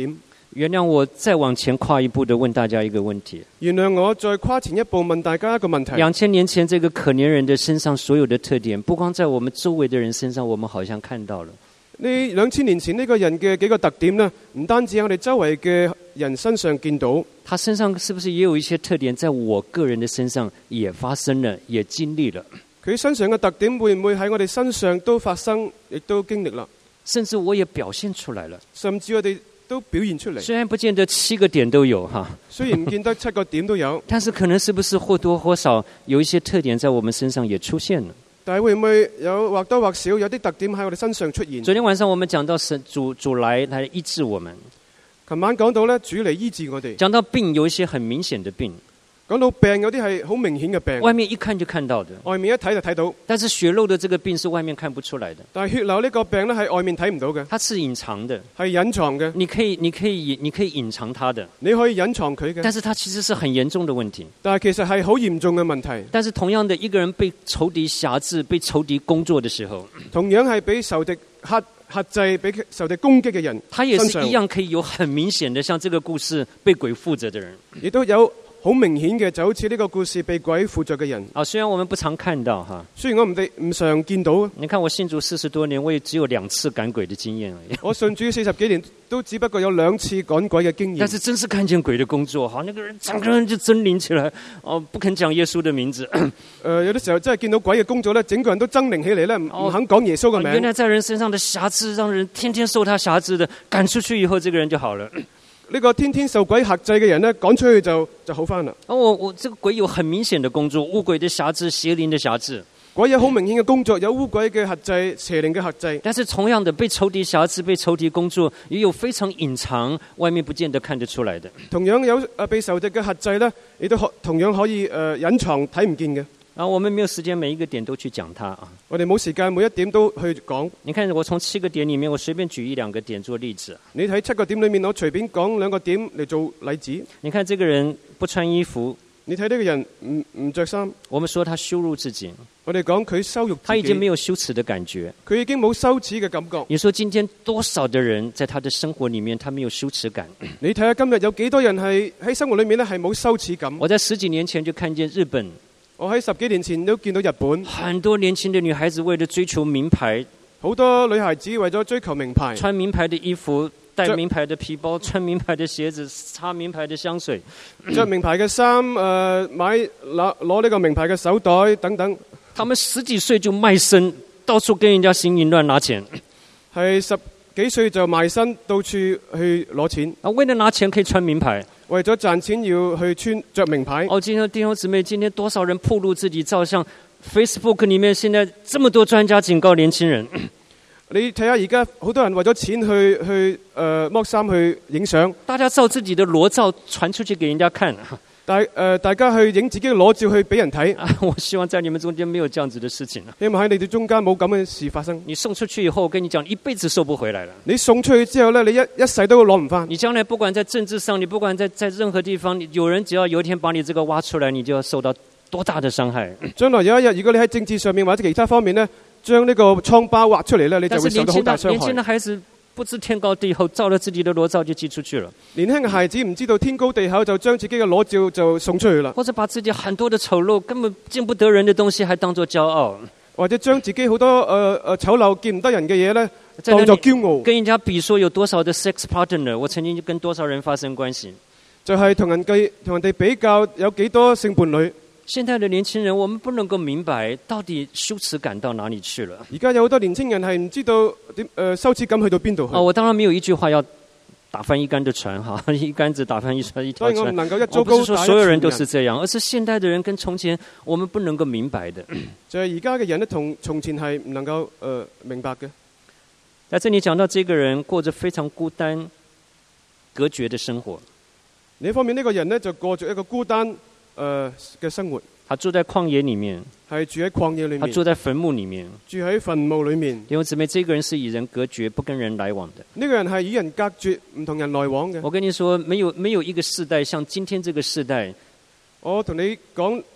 原谅我再往前跨一步的问大家一个问题。 原諒我再跨前一步問大家一個問題。 2000年前這個可憐人的身上所有的特點，不光在我們周圍的人身上，我們好像看到了。 呢2000年前呢個人嘅幾個特點呢，唔單止喺我哋周圍嘅人身上見到， 他身上是不是也有一些特點，在我個人的身上也發生了，也經歷了？ 佢身上嘅特點會唔會喺我哋身上都發生，亦都經歷啦？ 甚至我也表現出來了， 甚至我哋都表現出嚟。 雖然不見得7個點都有哈， 雖然唔見得7個點都有， 但是可能是不是或多或少有一些特點在我們身上也出現了？ 但係會唔會有或多或少有啲特點喺我哋身上出現？ 昨天晚上我們講到主來醫治我們。 琴晚講到咧，主嚟醫治我哋。 講到病，有一些很明顯的病。 講到病，有啲係好明顯嘅病。 外面一看就看到的。 外面一睇就睇到。 但是血漏的這個病是外面看不出來的。 但係血流呢個病咧係外面睇唔到嘅。 它是隱藏的。 係隱藏嘅。 你可以隱藏它的。 你可以隱藏佢嘅。 但是它其實是很嚴重的問題。 但係其實係好嚴重嘅問題。 但是同樣的，一個人被仇敵轄制、被仇敵工作的時候， 同樣係俾仇敵轄制、俾仇敵攻擊嘅人， 他也是一樣可以有很明顯的，像這個故事被鬼附着的人， 亦都有好明顯嘅，就好似呢個故事被鬼附着嘅人。 雖然我們不常看到哈， 雖然我唔常見到。你看我信主40多年，我也只有2次趕鬼的經驗而已。 我信主40幾年，都只不過有2次趕鬼嘅經驗。 但是真是看見鬼的工作，好，那個人整個人就猙獰起來，不肯講耶穌的名字。 有啲時候真係見到鬼嘅工作咧，整個人都猙獰起嚟咧，唔肯講耶穌嘅名。 原來在人身上的轄制，讓人天天受他轄制的，趕出去以後，這個人就好了。 呢個天天受鬼轄制嘅人呢，趕出去就好翻啦。 我這個鬼有很明顯的工作，污鬼的轄制，邪靈的轄制。 鬼有好明顯嘅工作，有污鬼嘅轄制，邪靈嘅轄制。 但是同樣的，被仇敵轄制、被仇敵工作，也有非常隱藏，外面不見得看得出來的。 同樣有被仇敵嘅轄制呢，亦都同樣可以隱藏睇唔見嘅。 我們沒有時間每一個點都去講它啊。 我哋冇時間每一點都去講。 你看我從7個點裡面，我隨便舉1-2個點做例子。 你睇7個點裡面，我隨便講2個點嚟做例子。 你看這個人不穿衣服。 你睇呢個人唔着衫。 我們說他羞辱自己。 我哋講佢羞辱自己。 他已經沒有羞恥的感覺。 佢已經冇羞恥嘅感覺。 你說今天多少的人在他的生活裡面，他沒有羞恥感？ 你睇下今日有幾多人係喺生活裡面呢係冇羞恥感？ 我在10幾年前就看見日本。 我喺10幾年前都見到日本， 很多年輕的女孩子為了追求名牌， 好多女孩子為咗追求名牌， 穿名牌的衣服，戴名牌的皮包，穿名牌的鞋子，擦名牌的香水， 着名牌嘅衫，攞呢個名牌嘅手袋等等。 他們10幾歲就賣身，到處跟人家行淫亂拿錢。 係10幾歲就賣身，到處去攞錢。 為了拿錢可以穿名牌。 為咗賺錢要去着名牌。 今天弟兄姊妹，今天多少人暴露自己照相 ？Facebook 裡面現在這麼多專家警告年輕人。 你睇下而家好多人為咗錢去剝衫去影相。 大家照自己的裸照傳出去給人家看。 大家去影自己嘅裸照去俾人睇。 我希望在你們中間沒有這樣子的事情。 希望喺你哋中間冇咁嘅事發生。 你送出去以後，我跟你講，一輩子收不回來了。 你送出去之後呢，你一世都攞唔返。 你將來不管在政治上，你不管在任何地方，有人只要有一天把你這個挖出來，你就要受到多大的傷害。 將來有一日，如果你喺政治上面或者其他方面呢，將呢個瘡疤挖出嚟呢，你就會受到好大傷害。 年輕的孩子不知天高地厚，照了自己的裸照就寄出去了。 年輕嘅孩子唔知道天高地厚，就將自己嘅裸照就送出去啦。 或者把自己很多的醜陋根本見不得人的東西，還當作驕傲。 或者將自己好多醜陋見唔得人嘅嘢呢，當作驕傲。 跟人家比說有多少的 sex partner， 我曾經跟多少人發生關係。 就係同人哋比較有幾多性伴侶。 現在的年輕人，我們不能夠明白到底羞恥感到哪裡去了。 而家有好多年輕人係唔知道羞恥感去到邊度去。 我當然沒有一句話要打翻一竿的船哈，一竿子打翻一條船。 所以我唔能夠一竹篙打一船人。 我不是說所有人都是這樣，而是現代的人跟從前我們不能夠明白的。 就係而家嘅人呢，同從前係唔能夠明白嘅。 在這裡講到這個人過着非常孤單、隔絕的生活。 另一方面，呢個人呢就過着一個孤單嘅生活。 他住在曠野裡面。 係住喺曠野裡面。 他住在墳墓裡面。 住喺墳墓裡面。 弟兄姊妹，這個人是與人隔絕，不跟人來往的。 呢個人係與人隔絕，唔同人來往嘅。 我跟你說，沒有一個世代像今天這個世代。 我同你講，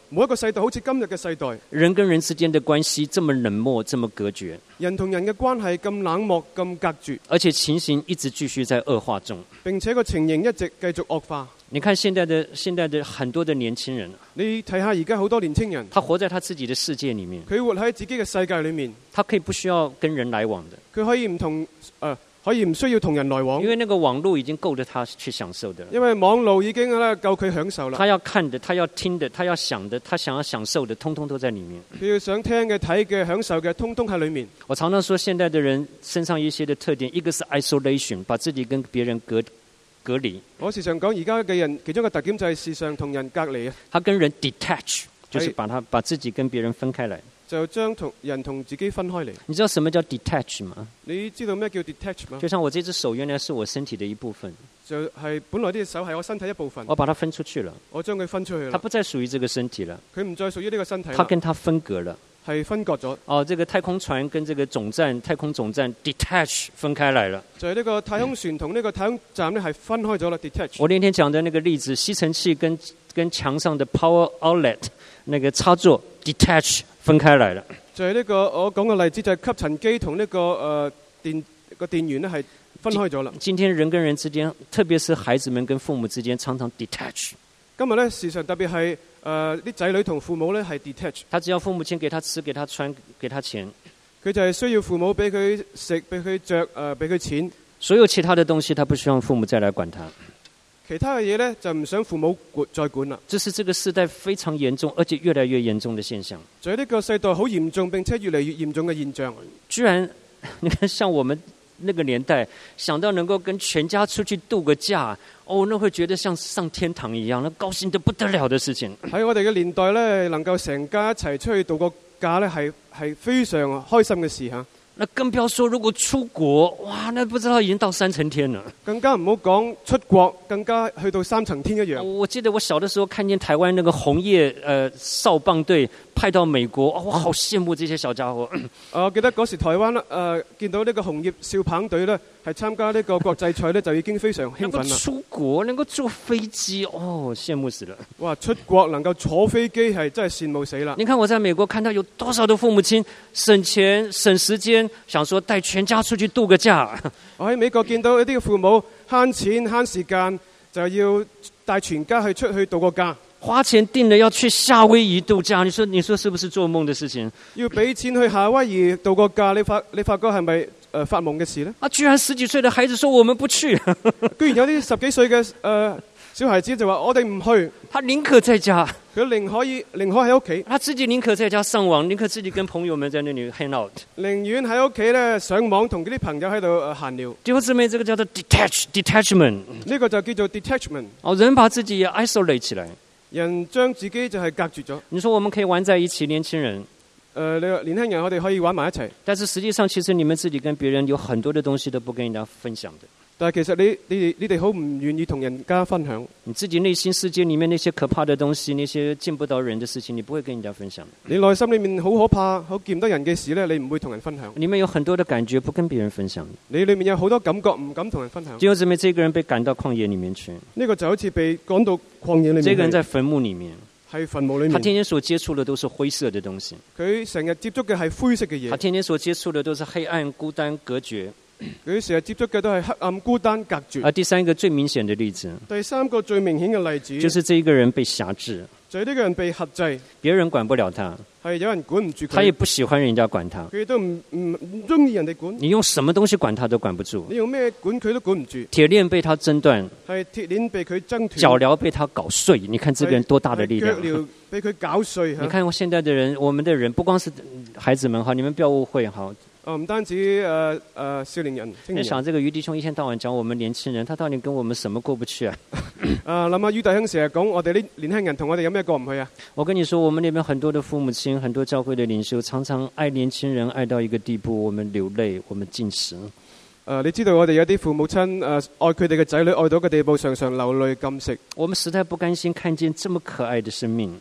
冇一個世代好似今日嘅世代， 人跟人之間的關係這麼冷漠，這麼隔絕， 人同人嘅關係咁冷漠咁隔絕， 而且情形一直繼續在惡化中， 並且個情形一直繼續惡化。 你看現在的很多的年輕人， 你睇下而家好多年輕人， 他活在他自己的世界裡面， 佢活喺自己嘅世界裏面， 他可以不需要跟人來往的， 佢可以唔需要同人來往， 因為那個網絡已經夠得他去享受的了。 因為網絡已經夠佢享受啦。 他要看的，他要聽的，他要想的，他想要享受的，通通都在裡面。 佢要想聽嘅、睇嘅、享受嘅，通通喺裡面。 我常常說，現代的人身上一些的特點，一個是 isolation， 把自己跟別人隔離。 我時常講，而家嘅人其中一個特點就係時常同人隔離啊。 他跟人 detach， 就是把自己跟別人分開來。 就將人同自己分開嚟。 你知道什麼叫 detach 嗎？ 你知道咩叫 detach 嗎？ 就像我這隻手原來是我身體的一部分， 就係本來呢隻手係我身體一部分， 我把它分出去了， 我將佢分出去了， 它不再屬於這個身體了， 佢唔再屬於呢個身體， 它跟它分隔了， 係分割咗。 哦，這個太空船跟這個太空總站 detach 分開來了， 就係呢個太空船同呢個太空站呢係分開咗啦 ，detach。我那天講的那個例子，吸塵器跟牆上的 power outlet 那個插座 detach 分開來了。 就係呢個我講嘅例子，就係吸塵機同呢個電源呢係分開咗啦。 今天人跟人之間，特別是孩子們跟父母之間，常常 detach。 今日呢，時常特別係啲仔女同父母呢係 detach。 他只要父母親給他吃、給他穿、給他錢， 佢就係需要父母俾佢食、俾佢着、俾佢錢。 所有其他的東西，他不希望父母再來管他。 其他嘅嘢呢，就唔想父母再管啦。 這是這個世代非常嚴重，而且越來越嚴重的現象。 就係呢個世代好嚴重，並且越嚟越嚴重嘅現象。 居然，你看，像我們那個年代，想到能夠跟全家出去度個假，哦，那會覺得像上天堂一樣，那高興得不得了的事情。 喺我哋嘅年代呢，能夠成家一齊出去度個假呢，係非常開心嘅事嚇。 那更不要說如果出國，哇，那不知道已經到3層天了。 更加唔好講出國，更加去到3層天一樣。 我記得我小的時候看見台灣那個紅葉少棒隊派到美國，我好羨慕這些小家伙。 我記得嗰時台灣見到呢個紅葉少棒隊呢，係參加呢個國際賽呢，就已經非常興奮啦。 能夠出國，能夠坐飛機，哦，羨慕死了。 哇！出國能夠坐飛機係真係羨慕死啦。 你看我在美國看到有多少的父母親省錢省時間，想說帶全家出去度個假。 我喺美國見到一啲父母慳錢慳時間，就要帶全家出去度個假。 花錢訂了要去夏威夷度假，你說是不是做夢的事情？ 要俾錢去夏威夷度個假，你發覺係咪發夢嘅事呢？ 啊！居然10幾歲的孩子說我們不去， 居然有啲10幾歲嘅小孩子就話我哋唔去。 他寧可在家， 佢寧可喺屋企， 他自己寧可在家上網，寧可自己跟朋友們在那裡 hang out， 寧願喺屋企咧上網同啲朋友喺度閒聊。 弟兄姊妹，這個叫做 detachment， 呢個就叫做 detachment。 哦，人把自己也 isolate 起來， 人將自己就係隔絕咗。 你說我們可以玩在一起，年輕人。 年輕人我哋可以玩埋一齊， 但是實際上其實你們自己跟別人有很多的東西都不跟人家分享的。 但係其實你哋好唔願意同人家分享， 你自己內心世界裡面那些可怕的東西，那些見不到人的事情，你不會跟人家分享。 你內心裡面好可怕、好見唔得人嘅事呢，你唔會同人分享。 裡面有很多的感覺不跟別人分享， 你裡面有好多感覺唔敢同人分享。 弟兄姊妹，這個人被趕到曠野裡面去， 呢個就好似被趕到曠野裡面。 這個人在墳墓裡面。 喺墳墓裏面， 他天天所接觸的都是灰色的東西。 佢成日接觸嘅係灰色嘅嘢。 他天天所接觸的都是黑暗、孤單、隔絕。 佢成日接觸嘅都係黑暗、孤單、隔絕。 第三個最明顯的例子， 第三個最明顯嘅例子， 就是這一個人被轄制。 就係呢個人被轄制， 別人管不了他， 係有人管唔住佢， 他也不喜歡人家管他， 佢都唔中意人哋管。 你用什麼東西管他都管不住， 你用咩管佢都管唔住。 鐵鏈被他掙斷， 係鐵鏈被佢掙斷， 腳鐐被他搞碎。你看這個人多大的力量！ 腳鐐被佢搞碎。 你看我現在的人，我們的人不光是孩子們哈，你們不要誤會哈。 唔單止少年人，青年人。 想這個余弟兄一天到晚講我們年輕人，他到底跟我們什麼過不去啊？ 諗下余弟兄成日講我哋啲年輕人同我哋有咩過唔去啊？ 我跟你說，我們那邊很多的父母親，很多教會的領袖，常常愛年輕人愛到一個地步，我們流淚，我們進食。 你知道我哋有啲父母親愛佢哋嘅仔女愛到一個地步，常常流淚禁食。 我們實在不甘心看見這麼可愛的生命。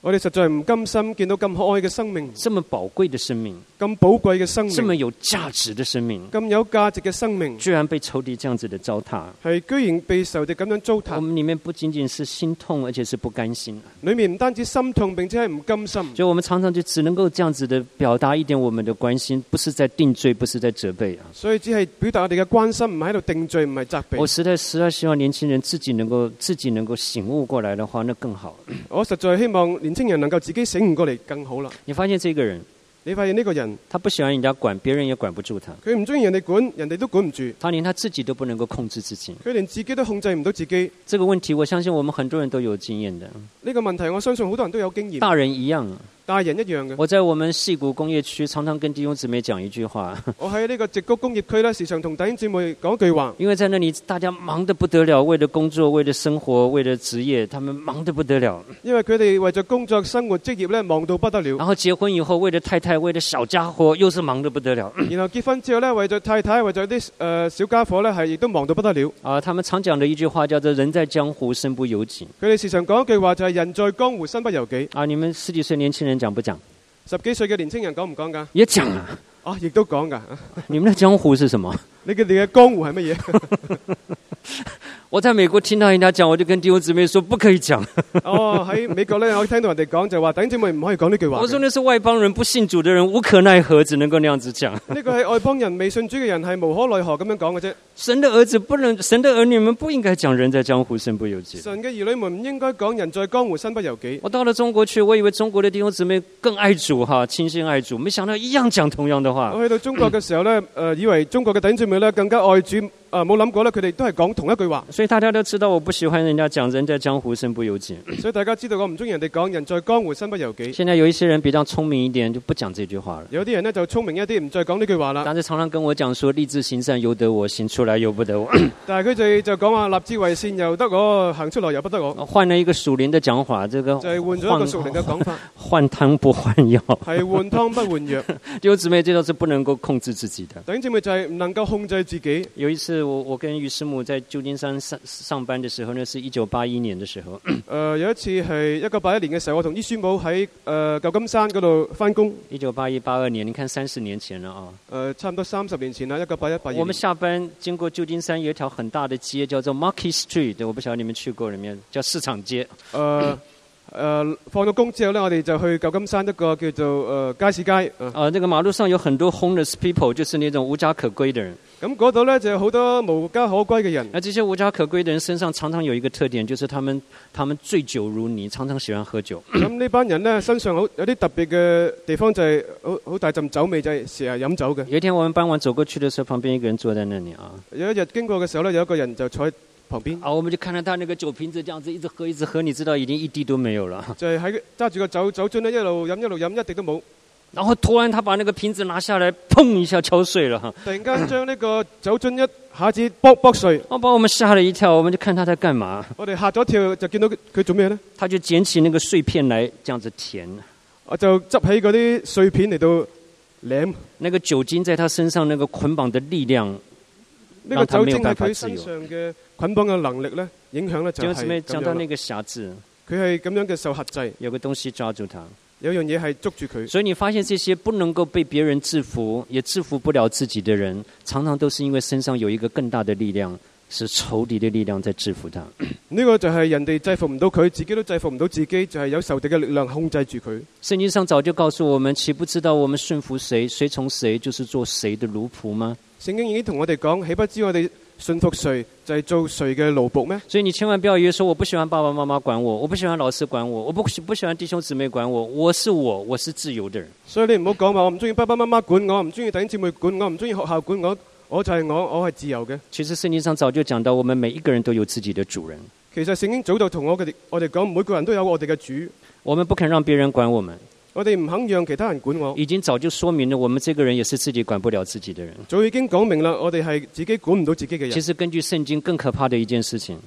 我哋實在唔甘心見到咁可愛嘅生命， 這麼寶貴的生命， 咁寶貴嘅生命， 這麼有價值的生命， 咁有價值嘅生命， 居然被仇敵這樣子的糟蹋， 係居然被仇敵咁樣糟蹋。 我們裡面不僅僅是心痛，而且是不甘心。 裏面唔單止心痛，並且係唔甘心。 所以我們常常就只能夠這樣子的表達一點我們的關心，不是在定罪，不是在責備啊。 所以只係表達我哋嘅關心，唔係喺度定罪，唔係責備。 我實在希望年輕人自己能夠醒悟過來的話，那更好。 我實在希望年輕人能夠自己醒悟過嚟更好啦。 你發現這個人， 你發現呢個人， 他不喜歡人家管，別人也管不住他。 佢唔中意人哋管，人哋都管唔住。 他連他自己都不能夠控制自己。 佢連自己都控制唔到自己。 這個問題，我相信我們很多人都有經驗的。 呢個問題，我相信好多人都有經驗。 大人一樣。 大人一樣嘅。 我在我們矽谷工業區常常跟弟兄姊妹講一句話。 我喺呢個矽谷工業區呢，時常同弟兄姊妹講句話。 因為在那裡大家忙得不得了，為了工作，為了生活，為了職業，他們忙得不得了。 因為佢哋為咗工作、生活、職業呢，忙到不得了。 然後結婚以後，為了太太，為了小家伙，又是忙得不得了。 然後結婚之後呢，為咗太太，為咗啲小家伙呢，係亦都忙到不得了。 啊，他們常講的一句話叫做"人在江湖，身不由己"。 佢哋時常講一句話就係人在江湖，身不由己。 啊，你們10幾歲年輕人講不講 ？10幾歲嘅年輕人講唔講㗎？ 也講啊。 啊，亦都講㗎。 你們的江湖是什麼？ 你嘅江湖係乜嘢？ 我在美國聽到人家講，我就跟弟兄姊妹說不可以講。 哦，喺美國呢，我聽到人哋講就話弟兄姊妹唔可以講呢句話。 我說那是外邦人不信主的人，無可奈何，只能夠那樣子講。 呢個係外邦人未信主嘅人係無可奈何咁樣講嘅啫。 神的兒女們不應該講人在江湖身不由己。 神嘅兒女們唔應該講人在江湖身不由己。 我到了中國去，我以為中國的弟兄姊妹更愛主哈，傾心愛主，沒想到一樣講同樣的話。 我去到中國嘅時候呢，以為中國嘅弟兄姊妹呢更加愛主。冇諗過咧，佢哋都係講同一句話。 所以大家都知道，我不喜歡人家講人在江湖身不由己。 所以大家知道我唔中意人哋講人在江湖身不由己。 現在有一些人比較聰明一點，就不講這句話了。 有啲人呢就聰明一啲，唔再講呢句話啦。 但是常常跟我講說，立志行善由得我，行出來由不得我。 但係佢哋就講話立志為善由得我，行出來由不得我。 換了一個屬靈的講法，這個就係換咗一個屬靈嘅講法。 換湯不換藥。 係換湯不換藥。 弟兄姊妹，這都是不能夠控制自己的。 弟兄姊妹就係唔能夠控制自己。 有一次我跟於師母在舊金山上班的時候呢，是1981年的時候。 有一次係1981年嘅時候，我同於師母喺舊金山嗰度翻工。 1981、82年，你看30年前了啊。 差唔多30年前啦，1981、82年。 我們下班經過舊金山有一條很大的街，叫做 Market Street， 我不曉得你們去過裡面，叫市場街。放咗工之後呢，我哋就去舊金山一個叫做街市街。 那個馬路上有很多 homeless people， 就是那種無家可歸的人。 咁嗰度呢就有好多無家可歸嘅人。 而這些無家可歸的人身上常常有一個特點，就是他們醉酒如泥，常常喜歡喝酒。 咁呢班人呢身上有啲特別嘅地方，就係好大陣酒味，就係成日飲酒嘅。 有一天我們傍晚走過去的時候，旁邊一個人坐在那裡啊。 有一日經過嘅時候呢，有一個人就坐喺旁邊。 我們就看到他那個酒瓶子這樣子一直喝一直喝，你知道已經一滴都沒有了。就係喺揸住個酒樽呢，一路飲一路飲，一滴都冇。 然後突然他把那個瓶子拿下來，砰一下敲碎了。 突然間將呢個酒樽一下子剝碎。 把我們嚇了一跳，我們就看他在幹嘛。 我哋嚇咗一跳，就見到佢做咩呢？ 他就撿起那個碎片來這樣子舔。 我就執起嗰啲碎片嚟到舐。 那個酒精在他身上那個捆綁的力量， 呢個酒精喺佢身上嘅捆綁嘅能力呢，影響呢就係咁樣。 講到那個匣子， 佢係咁樣嘅受轄制， 有個東西抓住他。 有樣嘢係捉住佢， 所以你發現這些不能夠被別人制服，也制服不了自己的人，常常都是因為身上有一個更大的力量，是仇敵的力量在制服他。 呢個就係人哋制服唔到佢，自己都制服唔到自己，就係有仇敵嘅力量控制住佢。 聖經上早就告訴我們，豈不知道我們順服誰，隨從誰，就是做誰的奴僕嗎？ 聖經已經同我哋講，豈不知我哋順服誰就係做誰嘅奴僕咩？ 所以你千萬不要以為說我不喜歡爸爸媽媽管我，我不喜歡老師管我，我不喜歡弟兄姊妹管我，我是自由的人。 所以你唔好講話我唔中意爸爸媽媽管我，唔中意弟兄姊妹管我，唔中意學校管我，我就係我係自由嘅。 其實聖經上早就講到，我們每一個人都有自己的主人。 其實聖經早就同我哋講，每個人都有我哋嘅主。 我們不肯讓別人管我們。 我哋唔肯讓其他人管我， 已經早就說明了，我們這個人也是自己管不了自己的人。 早已經講明啦，我哋係自己管唔到自己嘅人。 其實根據聖經更可怕的一件事情，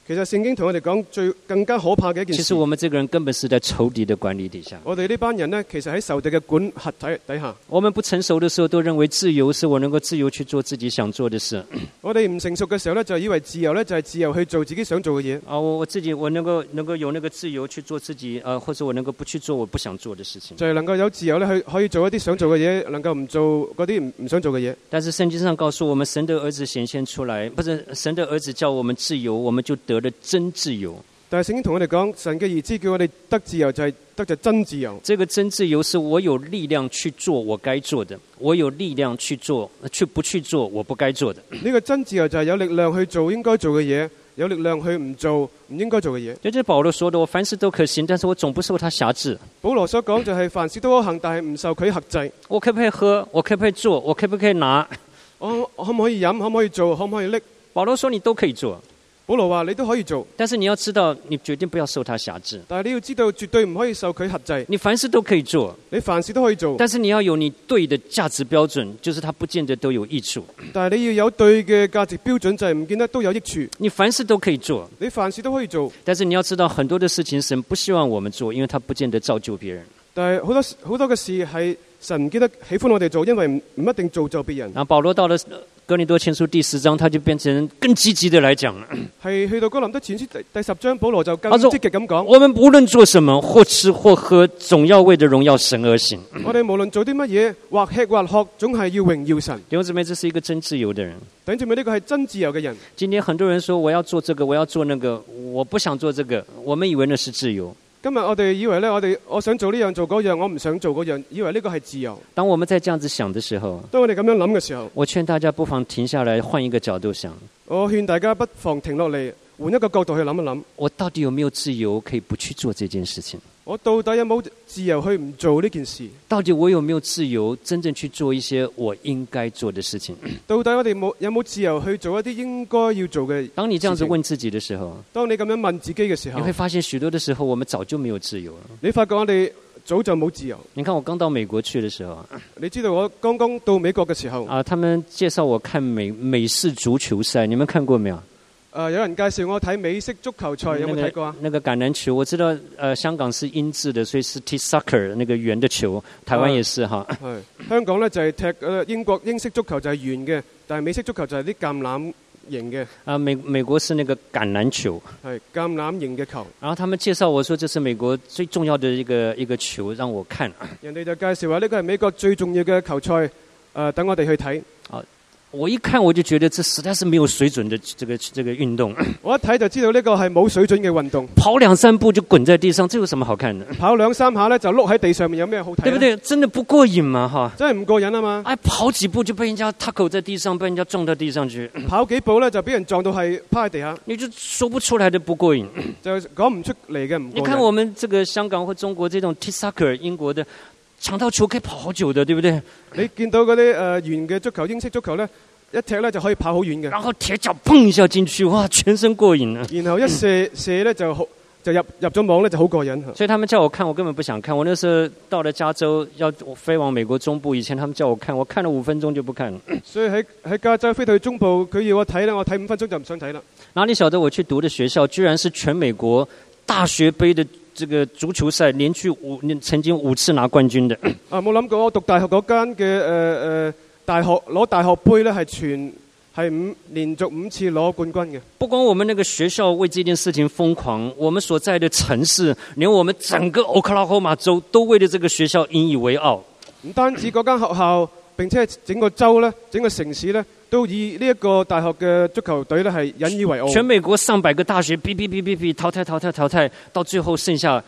其實聖經同我哋講更加可怕嘅一件事。 其實我們這個人根本是在仇敵的管理底下。 我哋呢班人呢，其實喺仇敵嘅管轄底下。 我們不成熟的時候，都認為自由是我能夠自由去做自己想做的事。 我哋唔成熟嘅時候呢，就以為自由呢，就係自由去做自己想做嘅嘢。 我能夠有那個自由去做自己或者我能夠不去做我不想做的事情。 就係能夠有自由呢，去可以做一啲想做嘅嘢，能夠唔做嗰啲唔想做嘅嘢。 但是聖經上告訴我們，神的兒子顯現出來，不是神的兒子叫我們自由，我們就得了真自由。 但係聖經同我哋講，神嘅兒子叫我哋得自由，就係得着真自由。 這個真自由是我有力量去做我該做的，我有力量去做，不去做我不該做的。 呢個真自由就係有力量去做應該做嘅嘢，有力量去唔做唔應該做嘅嘢。 這就是保羅說的，我凡事都可行，但是我總不受他轄制。 保羅所講就係凡事都可行，但係唔受佢轄制。 我可不可以喝？我可不可以做？我可不可以拿？ 我可唔可以飲？可唔可以做？可唔可以拎？ 保羅說你都可以做。 保羅話你都可以做， 但是你要知道，你決定不要受他轄制。 但係你要知道，絕對唔可以受佢轄制。 你凡事都可以做， 你凡事都可以做， 但是你要有你對的價值標準，就是它不見得都有益處。 但係你要有對嘅價值標準，就係唔見得都有益處。 你凡事都可以做， 你凡事都可以做， 但是你要知道，很多的事情神不希望我們做，因為他不見得造就別人。 但係好多嘅事係神唔記得喜歡我哋做，因為唔一定造就別人。 然後保羅到了哥林多前書第10章，他就變成更積極的來講了。 係去到哥林多前書第10章，保羅就更積極咁講： 我們無論做什麼，或吃或喝，總要為着榮耀神而行。 我哋無論做啲乜嘢，或吃或喝，總係要榮耀神。 弟兄姊妹，這是一個真自由的人。 弟兄姊妹，呢個係真自由嘅人。 今天很多人說我要做這個，我要做那個，我不想做這個，我們以為那是自由。 今日我哋以為呢，我想做呢樣做嗰樣，我唔想做嗰樣，以為呢個係自由。 當我們在這樣子想的時候， 當我哋咁樣諗嘅時候， 我勸大家不妨停下來，換一個角度想。 我勸大家不妨停落嚟，換一個角度去諗一諗。 我到底有沒有自由可以不去做這件事情？ 我到底有冇自由去唔做呢件事？ 到底我有沒有自由真正去做一些我應該做的事情？ 到底我哋有冇自由去做一啲應該要做嘅事情？ 當你這樣子問自己的時候， 當你咁樣問自己嘅時候， 你會發現許多的時候我們早就沒有自由了。 你發覺我哋早就冇自由。 你看我剛到美國去的時候， 你知道我剛剛到美國嘅時候啊，他們介紹我看美式足球賽，你們看過沒有？ 有人介紹我睇美式足球賽，有冇睇過啊？ 那個橄欖球，我知道，香港是英制的，所以是踢 soccer 那個圓的球，台灣也是哈。 香港呢就係踢英式足球就係圓嘅，但係美式足球就係啲橄欖型嘅。啊， 美國是那個橄欖球， 係橄欖型嘅球。 然後他們介紹我說，這是美國最重要的一個球，讓我看。 人哋就介紹話呢個係美國最重要嘅球賽，等我哋去睇。 我一看我就覺得這實在是沒有水準的這個運動。 我一睇就知道呢個係冇水準嘅運動。 跑2-3步就滾在地上，這有什麼好看的？ 跑2-3下呢就碌喺地上面，有咩好睇？ 對不對？真的不過癮嘛，哈！ 真係唔過癮啊嘛！ 跑幾步就被人家 tackle 在地上，被人家撞到地上去。 跑幾步呢就俾人撞到係趴喺地下。 你就說不出來的不過癮， 就講唔出嚟嘅唔過癮。 你看我們這個香港或中國這種踢 soccer 英國的搶到球可以跑好久的，對不對？ 你見到嗰啲圓嘅足球、英式足球呢？一踢呢就可以跑好遠嘅， 然後鐵腳砰一下進去，哇，全身過癮啊！ 然後一射呢就入咗網呢就好過癮。 所以他們叫我看，我根本不想看。我那時候到了加州，要飛往美國中部以前，他們叫我看，我看了5分鐘就不看了。 所以喺加州飛到去中部，佢要我睇呢，我睇5分鐘就唔想睇啦。 哪裡曉得我去讀的學校，居然是全美國大學杯的這個足球賽，曾經5次拿冠軍的。 冇諗過我讀大學嗰間嘅大學攞大學杯呢係連續5次攞冠軍嘅。 不光我們那個學校為這件事情瘋狂，我們所在的城市，連我們整個奧克拉荷馬州都為了這個學校引以為傲。 唔單止嗰間學校，並且係整個州呢，整個城市呢，都以呢一個大學嘅足球隊呢係引以為傲。 全美國上百個大學，嗶淘汰，到最後剩下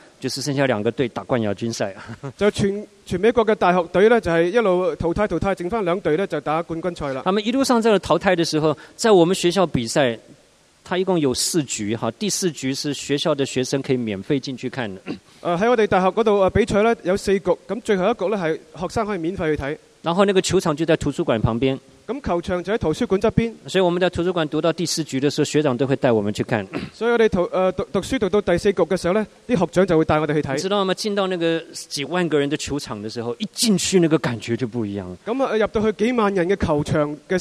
2個隊打冠亞軍賽。 就全美國嘅大學隊呢，就係一路淘汰，剩翻2隊呢，就打冠軍賽啦。 他們一路上在淘汰的時候，在我們學校比賽，他一共有4局哈，第4局是學校的學生可以免費進去看的。 喺我哋大學嗰度比賽呢，有4局，咁最後一局呢係學生可以免費去睇。然後那個球場就在圖書館旁邊。 咁球場就喺圖書館側邊， 所以我們在圖書館讀到第4局的時候，學長都會帶我們去看。 所以我哋讀書讀到第4局嘅時候呢，啲學長就會帶我哋去睇。 你知道嗎？進到那個幾萬個人的球場的時候，一進去那個感覺就不一樣。 咁入到去幾萬人嘅球場嘅時候呢，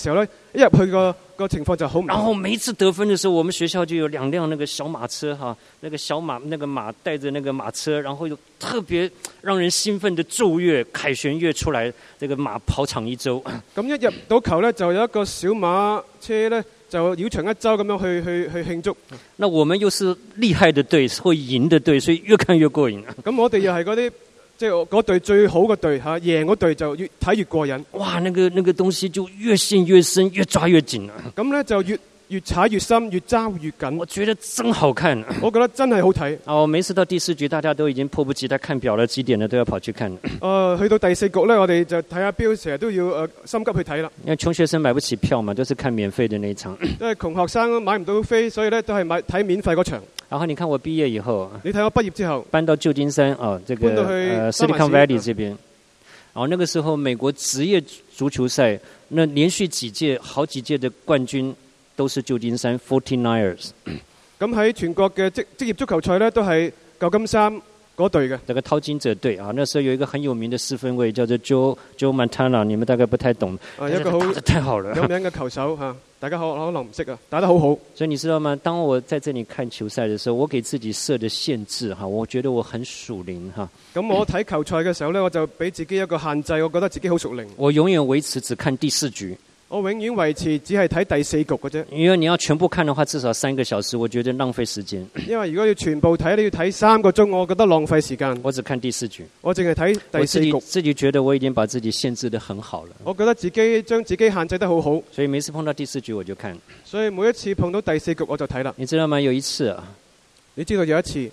一入去個情況就好唔同。 然後每一次得分的時候，我們學校就有2輛那個小馬車哈，那個小馬那個馬帶着那個馬車，然後有特別讓人興奮的奏樂、凱旋樂出來，這個馬跑場一周。 咁一入到球咧，就有一個小馬車咧，就繞場一周咁樣去慶祝。 那我們又是厲害的隊，會贏的隊，所以越看越過癮。 咁我哋又係嗰啲即係嗰隊最好嘅隊嚇，贏嗰隊就越睇越過癮。 哇，那個東西就越陷越深，越抓越緊。 咁咧就越踩越深，越揸越緊。 我覺得真好看。 我覺得真係好睇。 哦，每次到第4局，大家都已經迫不及待看表了，幾點了都要跑去看。 去到第4局咧，我哋就睇下表，成日都要心急去睇啦。 因為窮學生買不起票嘛，都是看免費的那一場。 因為窮學生買唔到飛，所以咧都係睇免費嗰場。 然後你看我畢業以後， 你睇我畢業之後， 搬到舊金山這個Silicon Valley 這邊。然後那個時候，美國職業足球賽，那連續好幾屆的冠軍都是舊金山 49ers。 咁喺全國嘅職業足球賽呢，都係舊金山嗰隊嘅。 這個淘金者隊啊，那時候有一個很有名的四分衛叫做 Joe Montana， 你們大概不太懂。 一個打得太好了， 有名嘅球手嚇，大家可能唔識啊，打得好好。 所以你知道嗎？當我在這裡看球賽的時候，我給自己設的限制哈，我覺得我很屬靈哈。 咁我睇球賽嘅時候呢，我就俾自己一個限制，我覺得自己好屬靈。 我永遠維持只看第4局。 我永遠維持只係睇第4局嘅啫。 因為你要全部看的話，至少3個小時，我覺得浪費時間。因為如果要全部睇，你要睇3個鐘，我覺得浪費時間。 我只看第4局， 我淨係睇第4局。 自己覺得我已經把自己限制得很好了。 我覺得自己將自己限制得好好。 所以每次碰到第4局我就看。 所以每一次碰到第4局我就睇啦。 你知道嗎？有一次啊， 你知道有一次，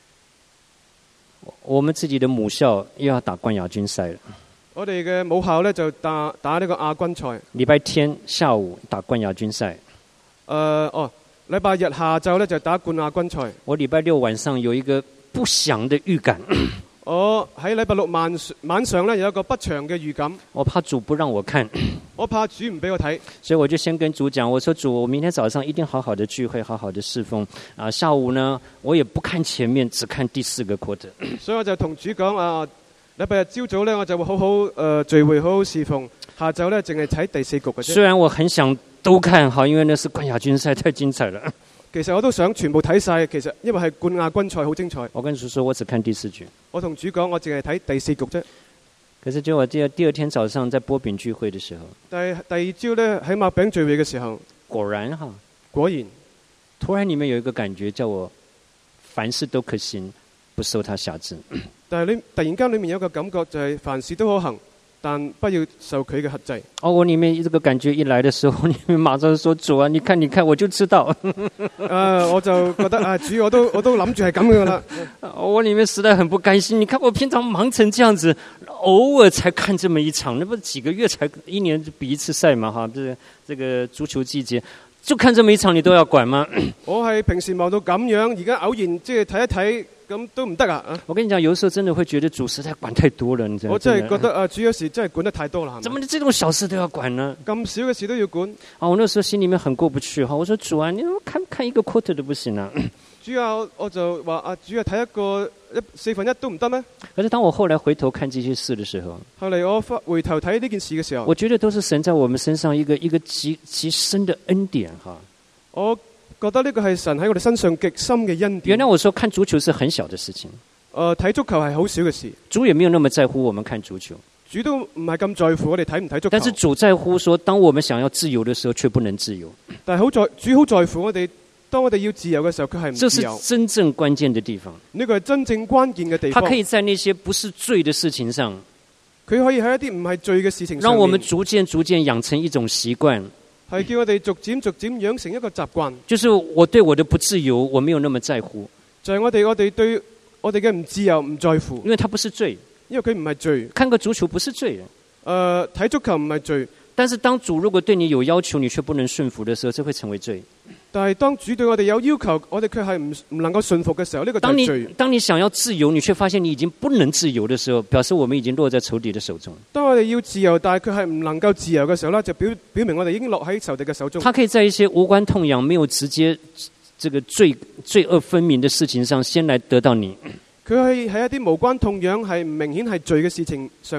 我們自己的母校又要打冠亞軍賽了。 我哋嘅母校呢，就打呢個亞軍賽。 禮拜天下午打冠亞軍賽。 禮拜日下晝呢，就打冠亞軍賽。 我禮拜六晚上有一個不祥的預感。 我喺禮拜六晚上呢，有一個不祥嘅預感。 我怕主不讓我看。 我怕主唔俾我睇。 所以我就先跟主講，我說主，我明天早上一定好好的聚會，好好的侍奉。下午呢，我也不看前面，只看第4個 quarter。 所以我就同主講禮拜日朝早呢，我就會好好聚會，好好侍奉。下晝呢，淨係睇第4局嘅啫。雖然我很想都看好，因為那是冠亞軍賽，太精彩了。 其實我都想全部睇晒，其實因為係冠亞軍賽好精彩。 我跟主說，我只看第4局。 我同主講，我淨係睇第4局啫。 可是就我記得第2天早上在波餅聚會的時候， 但係第2朝呢，喺麥餅聚會嘅時候， 果然哈， 突然裡面有一個感覺，叫我凡事都可行，不受他轄制。 但係你突然間裏面有一個感覺，就係凡事都可行，但不要受佢嘅轄制。 我裡面這個感覺一來的時候，你們馬上說主啊，你看，我就知道。 我就覺得主，我都諗住係咁樣啦。 我裡面實在很不甘心。你看我平常忙成這樣子，偶爾才看這麼一場，那不幾個月才1年比1次賽嘛？哈，這個足球季節就看這麼一場，你都要管嗎？ 我係平時忙到咁樣，而家偶然即係睇一睇。咁都唔得啊！ 我跟你講，有時候真的會覺得主實在管太多了，你知道嗎？ 我真係覺得主有時真係管得太多了。 怎麼這種小事都要管呢？ 咁少嘅事都要管。 我那時候心裡面很過不去。我說主啊，你看一個 quarter 都不行啊！ 主啊，我就話主啊，睇一個1/4都唔得咩？ 可是當我後來回頭看這些事的時候， 後嚟我回頭睇呢件事嘅時候， 我覺得都是神在我們身上一個極深的恩典哈。 我覺得呢個係神喺我哋身上極深嘅恩典。 原來我說看足球是很小的事情。 睇足球係好少嘅事。 主也沒有那麼在乎我們看足球。 主都唔係咁在乎我哋睇唔睇足球。 但是主在乎說，當我們想要自由的時候，卻不能自由。 但係主好在乎我哋，當我哋要自由嘅時候，佢係唔自由。 這是真正關鍵的地方。 呢個係真正關鍵嘅地方。 他可以在那些不是罪的事情上， 佢可以喺一啲唔係罪嘅事情上面， 讓我們逐漸養成一種習慣。 係叫我哋逐漸養成一個習慣。 就是我對我的不自由，我沒有那麼在乎。 就係我哋對我哋嘅唔自由唔在乎。 因為它不是罪。 因為佢唔係罪。 看個足球不是罪。 睇足球唔係罪。 但是當主如果對你有要求，你卻不能順服的時候，這會成為罪。 但係當主對我哋有要求，我哋卻係唔能夠順服嘅時候，呢個就係罪。 當你想要自由，你卻發現你已經不能自由的時候，表示我們已經落在仇敵的手中。 當我哋要自由，但係佢係唔能夠自由嘅時候呢，就表明我哋已經落喺仇敵嘅手中。 他可以在一些無關痛癢、沒有直接這個罪惡分明的事情上，先來得到你。 佢可以喺一啲無關痛癢、係唔明顯係罪嘅事情上面得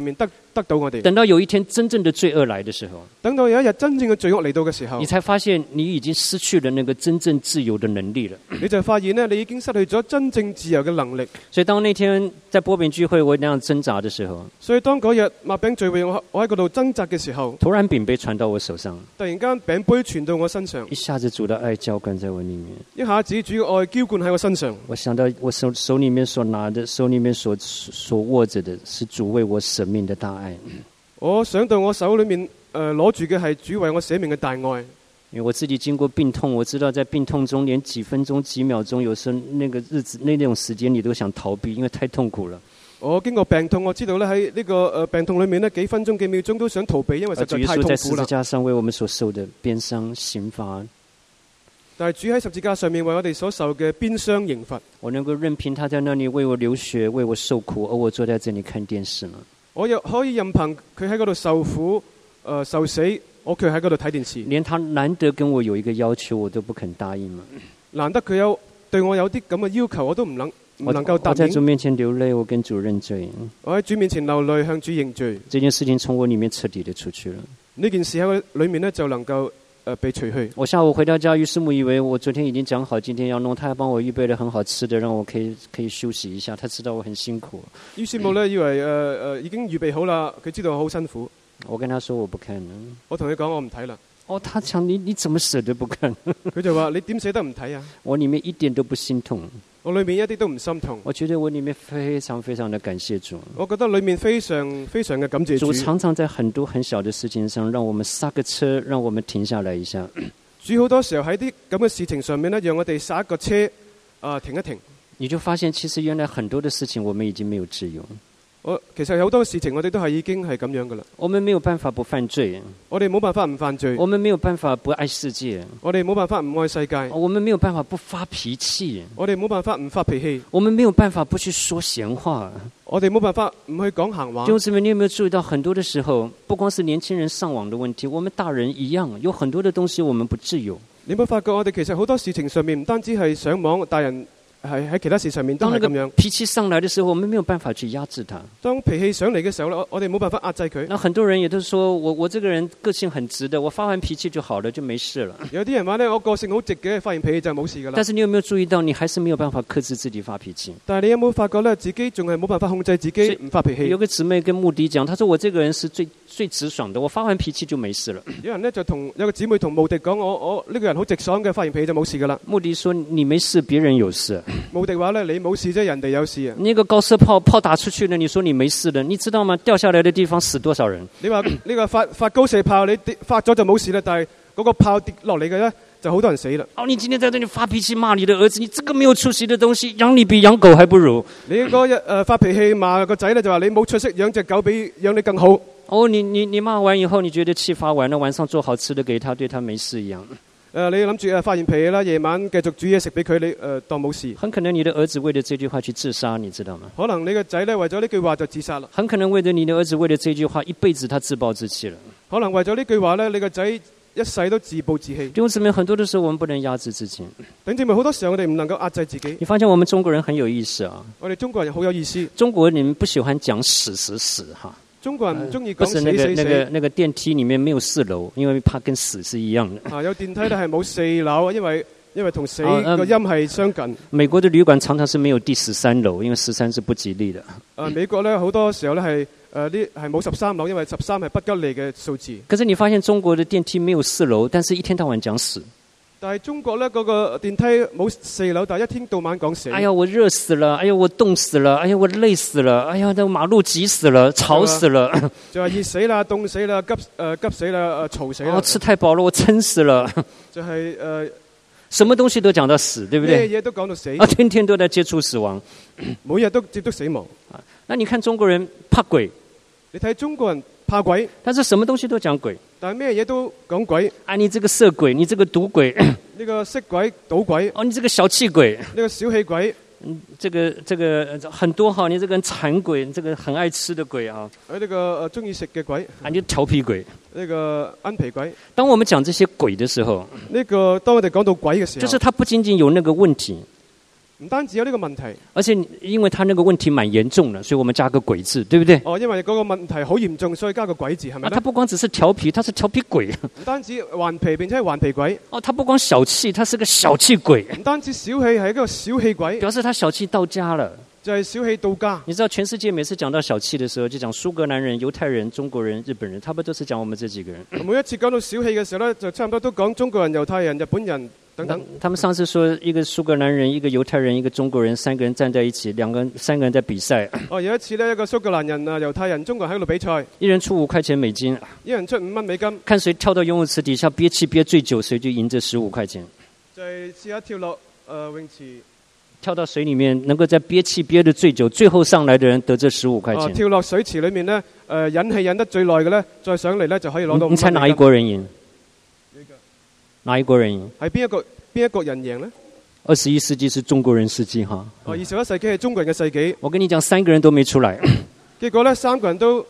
得到我哋。 等到有一天真正的罪恶來的時候， 等到有一日真正嘅罪惡嚟到嘅時候， 你才發現你已經失去了那個真正自由的能力了。 你就發現呢，你已經失去咗真正自由嘅能力。 所以當那天在波餅聚會我那樣掙扎的時候， 所以當嗰日擘餅聚會我喺嗰度掙扎嘅時候， 突然餅杯傳到我手上， 突然間餅杯傳到我身上， 一下子主的愛澆灌在我裡面， 一下子主嘅愛澆灌喺我身上。 我想到我手裡面所拿的，手裡面所握着的是主為我捨命的大愛。 我想到我手裡面攞住嘅係主為我捨命嘅大愛。 因為我自己經過病痛，我知道在病痛中連幾分鐘幾秒鐘，有時候那個日子那種時間你都想逃避，因為太痛苦了。 我經過病痛，我知道咧喺呢個病痛裡面呢，幾分鐘幾秒鐘都想逃避，因為實在太痛苦啦。 主耶穌在十字架上為我們所受的鞭傷刑罰， 但係主喺十字架上面為我哋所受嘅鞭傷刑罰， 我能夠任憑他在那裡為我流血，為我受苦，而我坐在這裡看電視呢。 我又可以任憑佢喺嗰度受苦受死，我卻喺嗰度睇電視。 連他難得跟我有一個要求，我都不肯答應嘛。 難得佢對我有啲咁嘅要求，我都唔能夠答應。 我在主面前流淚，我跟主認罪。 我喺主面前流淚，向主認罪。 這件事情從我裡面徹底的出去了。 呢件事喺我裡面呢，就能夠被除去。 我下午回到家，於師母以為我昨天已經講好今天要弄，他還幫我預備了很好吃的，讓我可以休息一下。他知道我很辛苦。 於師母呢，以為已經預備好啦，佢知道我好辛苦。 我跟他說我不看了。 我同佢講我唔睇啦。 哦，他講你怎麼捨得不看？ 佢就話你點捨得唔睇啊？ 我裡面一點都不心痛。 我裏面一啲都唔心痛。 我覺得我裡面非常非常的感謝主。 我覺得裏面非常非常嘅感謝主。 主常常在很多很小的事情上，讓我們剎個車，讓我們停下來一下。 主好多時候喺啲咁嘅事情上面呢，讓我哋剎一個車，停一停。 你就發現其實原來很多的事情我們已經沒有自由。 其實有好多事情我哋都係已經係咁樣噶啦。 我們沒有辦法不犯罪。 我哋冇辦法唔犯罪。 我們沒有辦法不愛世界。 我哋冇辦法唔愛世界。 我們沒有辦法不發脾氣。 我哋冇辦法唔發脾氣。 我們沒有辦法不去說閒話。 我哋冇辦法唔去講閒話。弟兄姊妹，你有沒有注意到很多的時候，不光是年輕人上網的問題，我們大人一樣，有很多的東西我們不自由。 你有冇發覺我哋其實好多事情上面唔單止係上網，大人係喺其他事上面都係咁樣。當那個脾氣上來的時候，我們沒有辦法去壓制它。 當脾氣上嚟嘅時候，我哋冇辦法壓制佢。 那很多人也都說我這個人個性很直的，我發完脾氣就好了，就沒事了。 有啲人話呢，我個性好直嘅，發完脾氣就冇事噶啦。 但是你有沒有注意到，你還是沒有辦法克制自己發脾氣？ 但係你有冇發覺呢？自己仲係冇辦法控制自己唔發脾氣？ 有個姊妹跟穆迪講，他說我這個人是最直爽的，我發完脾氣就沒事了。 有人呢就有個姊妹同穆迪講，我呢個人好直爽嘅，發完脾氣就冇事噶啦。 穆迪說你沒事，別人有事。 穆迪話呢，你冇事啫，人哋有事啊。 那個高射炮打出去了，你說你沒事的，你知道嗎？掉下來的地方死多少人？ 你話呢個發高射炮，你發咗就冇事啦，但係嗰個炮跌落嚟嘅呢，就好多人死啦。 哦，你今天在這裡發脾氣罵你的兒子，你這個沒有出息的東西，養你比養狗還不如。 你嗰日發脾氣罵個仔呢，就話你冇出息，養隻狗比養你更好。 哦，你罵完以後，你覺得氣發完了，晚上做好吃的給他，對他沒事一樣。 你諗住發完脾氣啦，夜晚繼續煮嘢食俾佢，你當冇事。 很可能你的兒子為了這句話去自殺，你知道嗎？ 可能你個仔呢，為咗呢句話就自殺啦。 很可能為咗你的兒子為了這句話，一輩子他自暴自棄了。 可能為咗呢句話呢，你個仔一世都自暴自棄。 弟兄姊妹，很多的時候我們不能壓制自己。 弟兄姊妹，好多時候我哋唔能夠壓制自己。 你發現我們中國人很有意思啊！ 我哋中國人好有意思。 中國人不喜歡講死哈。 中國人唔中意講死。 不是那個電梯裡面沒有4樓，因為怕跟死是一樣的。有電梯呢係冇4樓，因為同死個音係相近。 美國的旅館常常是沒有第13樓，因為13是不吉利的。 美國呢好多時候呢係冇13樓，因為13係不吉利嘅數字。 可是你發現中國的電梯沒有4樓，但是一天到晚講死。 但係中國呢嗰個電梯冇4樓，但係一天到晚講死。 哎呀，我熱死了！哎呀，我凍死了！哎呀，我累死了！哎呀，這馬路擠死了，吵死了！ 就係熱死啦，凍死啦，急死啦，嘈死啦！ 我吃太飽了，我撐死了！ 就係什麼東西都講到死，對不對？ 咩嘢都講到死。 天天都在接觸死亡， 每日都接觸死亡。 那你看中國人怕鬼， 你睇中國人怕鬼， 但是什麼東西都講鬼。 但係咩嘢都講鬼。 啊，你這個色鬼，你這個賭鬼， 呢個色鬼、賭鬼。 哦，你這個小氣鬼， 呢個小氣鬼。 這個很多哈，你這個饞鬼，你這個很愛吃的鬼啊。 呢個中意食嘅鬼。 啊，你調皮鬼。 呢個奀皮鬼。 當我們講這些鬼的時候， 當我哋講到鬼嘅時候， 就是他不僅僅有那個問題。 唔單止有呢個問題， 而且因為他那個問題蠻嚴重的，所以我們加個鬼字，對不對？ 因為嗰個問題好嚴重，所以加個鬼字，係咪？ 他不光只是調皮，他是調皮鬼。 唔單止頑皮，並且係頑皮鬼。 他不光小氣，他是個小氣鬼。 唔單止小氣，係一個小氣鬼， 表示他小氣到家了。 就係小氣到家。 你知道全世界每次講到小氣的時候，就講蘇格蘭人、猶太人、中國人、日本人，差不多都是講我們這幾個人。 每一次講到小氣嘅時候呢，就差唔多都講中國人、猶太人、日本人等等。 他們上次說一個蘇格蘭人、一個猶太人、一個中國人，三個人站在一起，三個人在比賽。 有一次呢，一個蘇格蘭人、猶太人、中國人喺度比賽， 一人出5塊錢美金， 一人出5蚊美金， 看誰跳到游泳池底下憋氣憋最久，誰就贏這15塊錢。 就係試下跳落泳池。 跳到水裡面，能夠在憋氣憋得最久，最後上來的人得這15塊錢。 跳落水池裡面呢，忍氣忍得最耐嘅呢，再上嚟呢就可以攞到5蚊美金。 你猜哪一國人贏？哪一國人贏？ 係邊一個人贏呢 ？21世紀是中國人世紀哈。 21世紀係中國人嘅世紀。 我跟你講，3個人都沒出來。 結果呢，3個人都。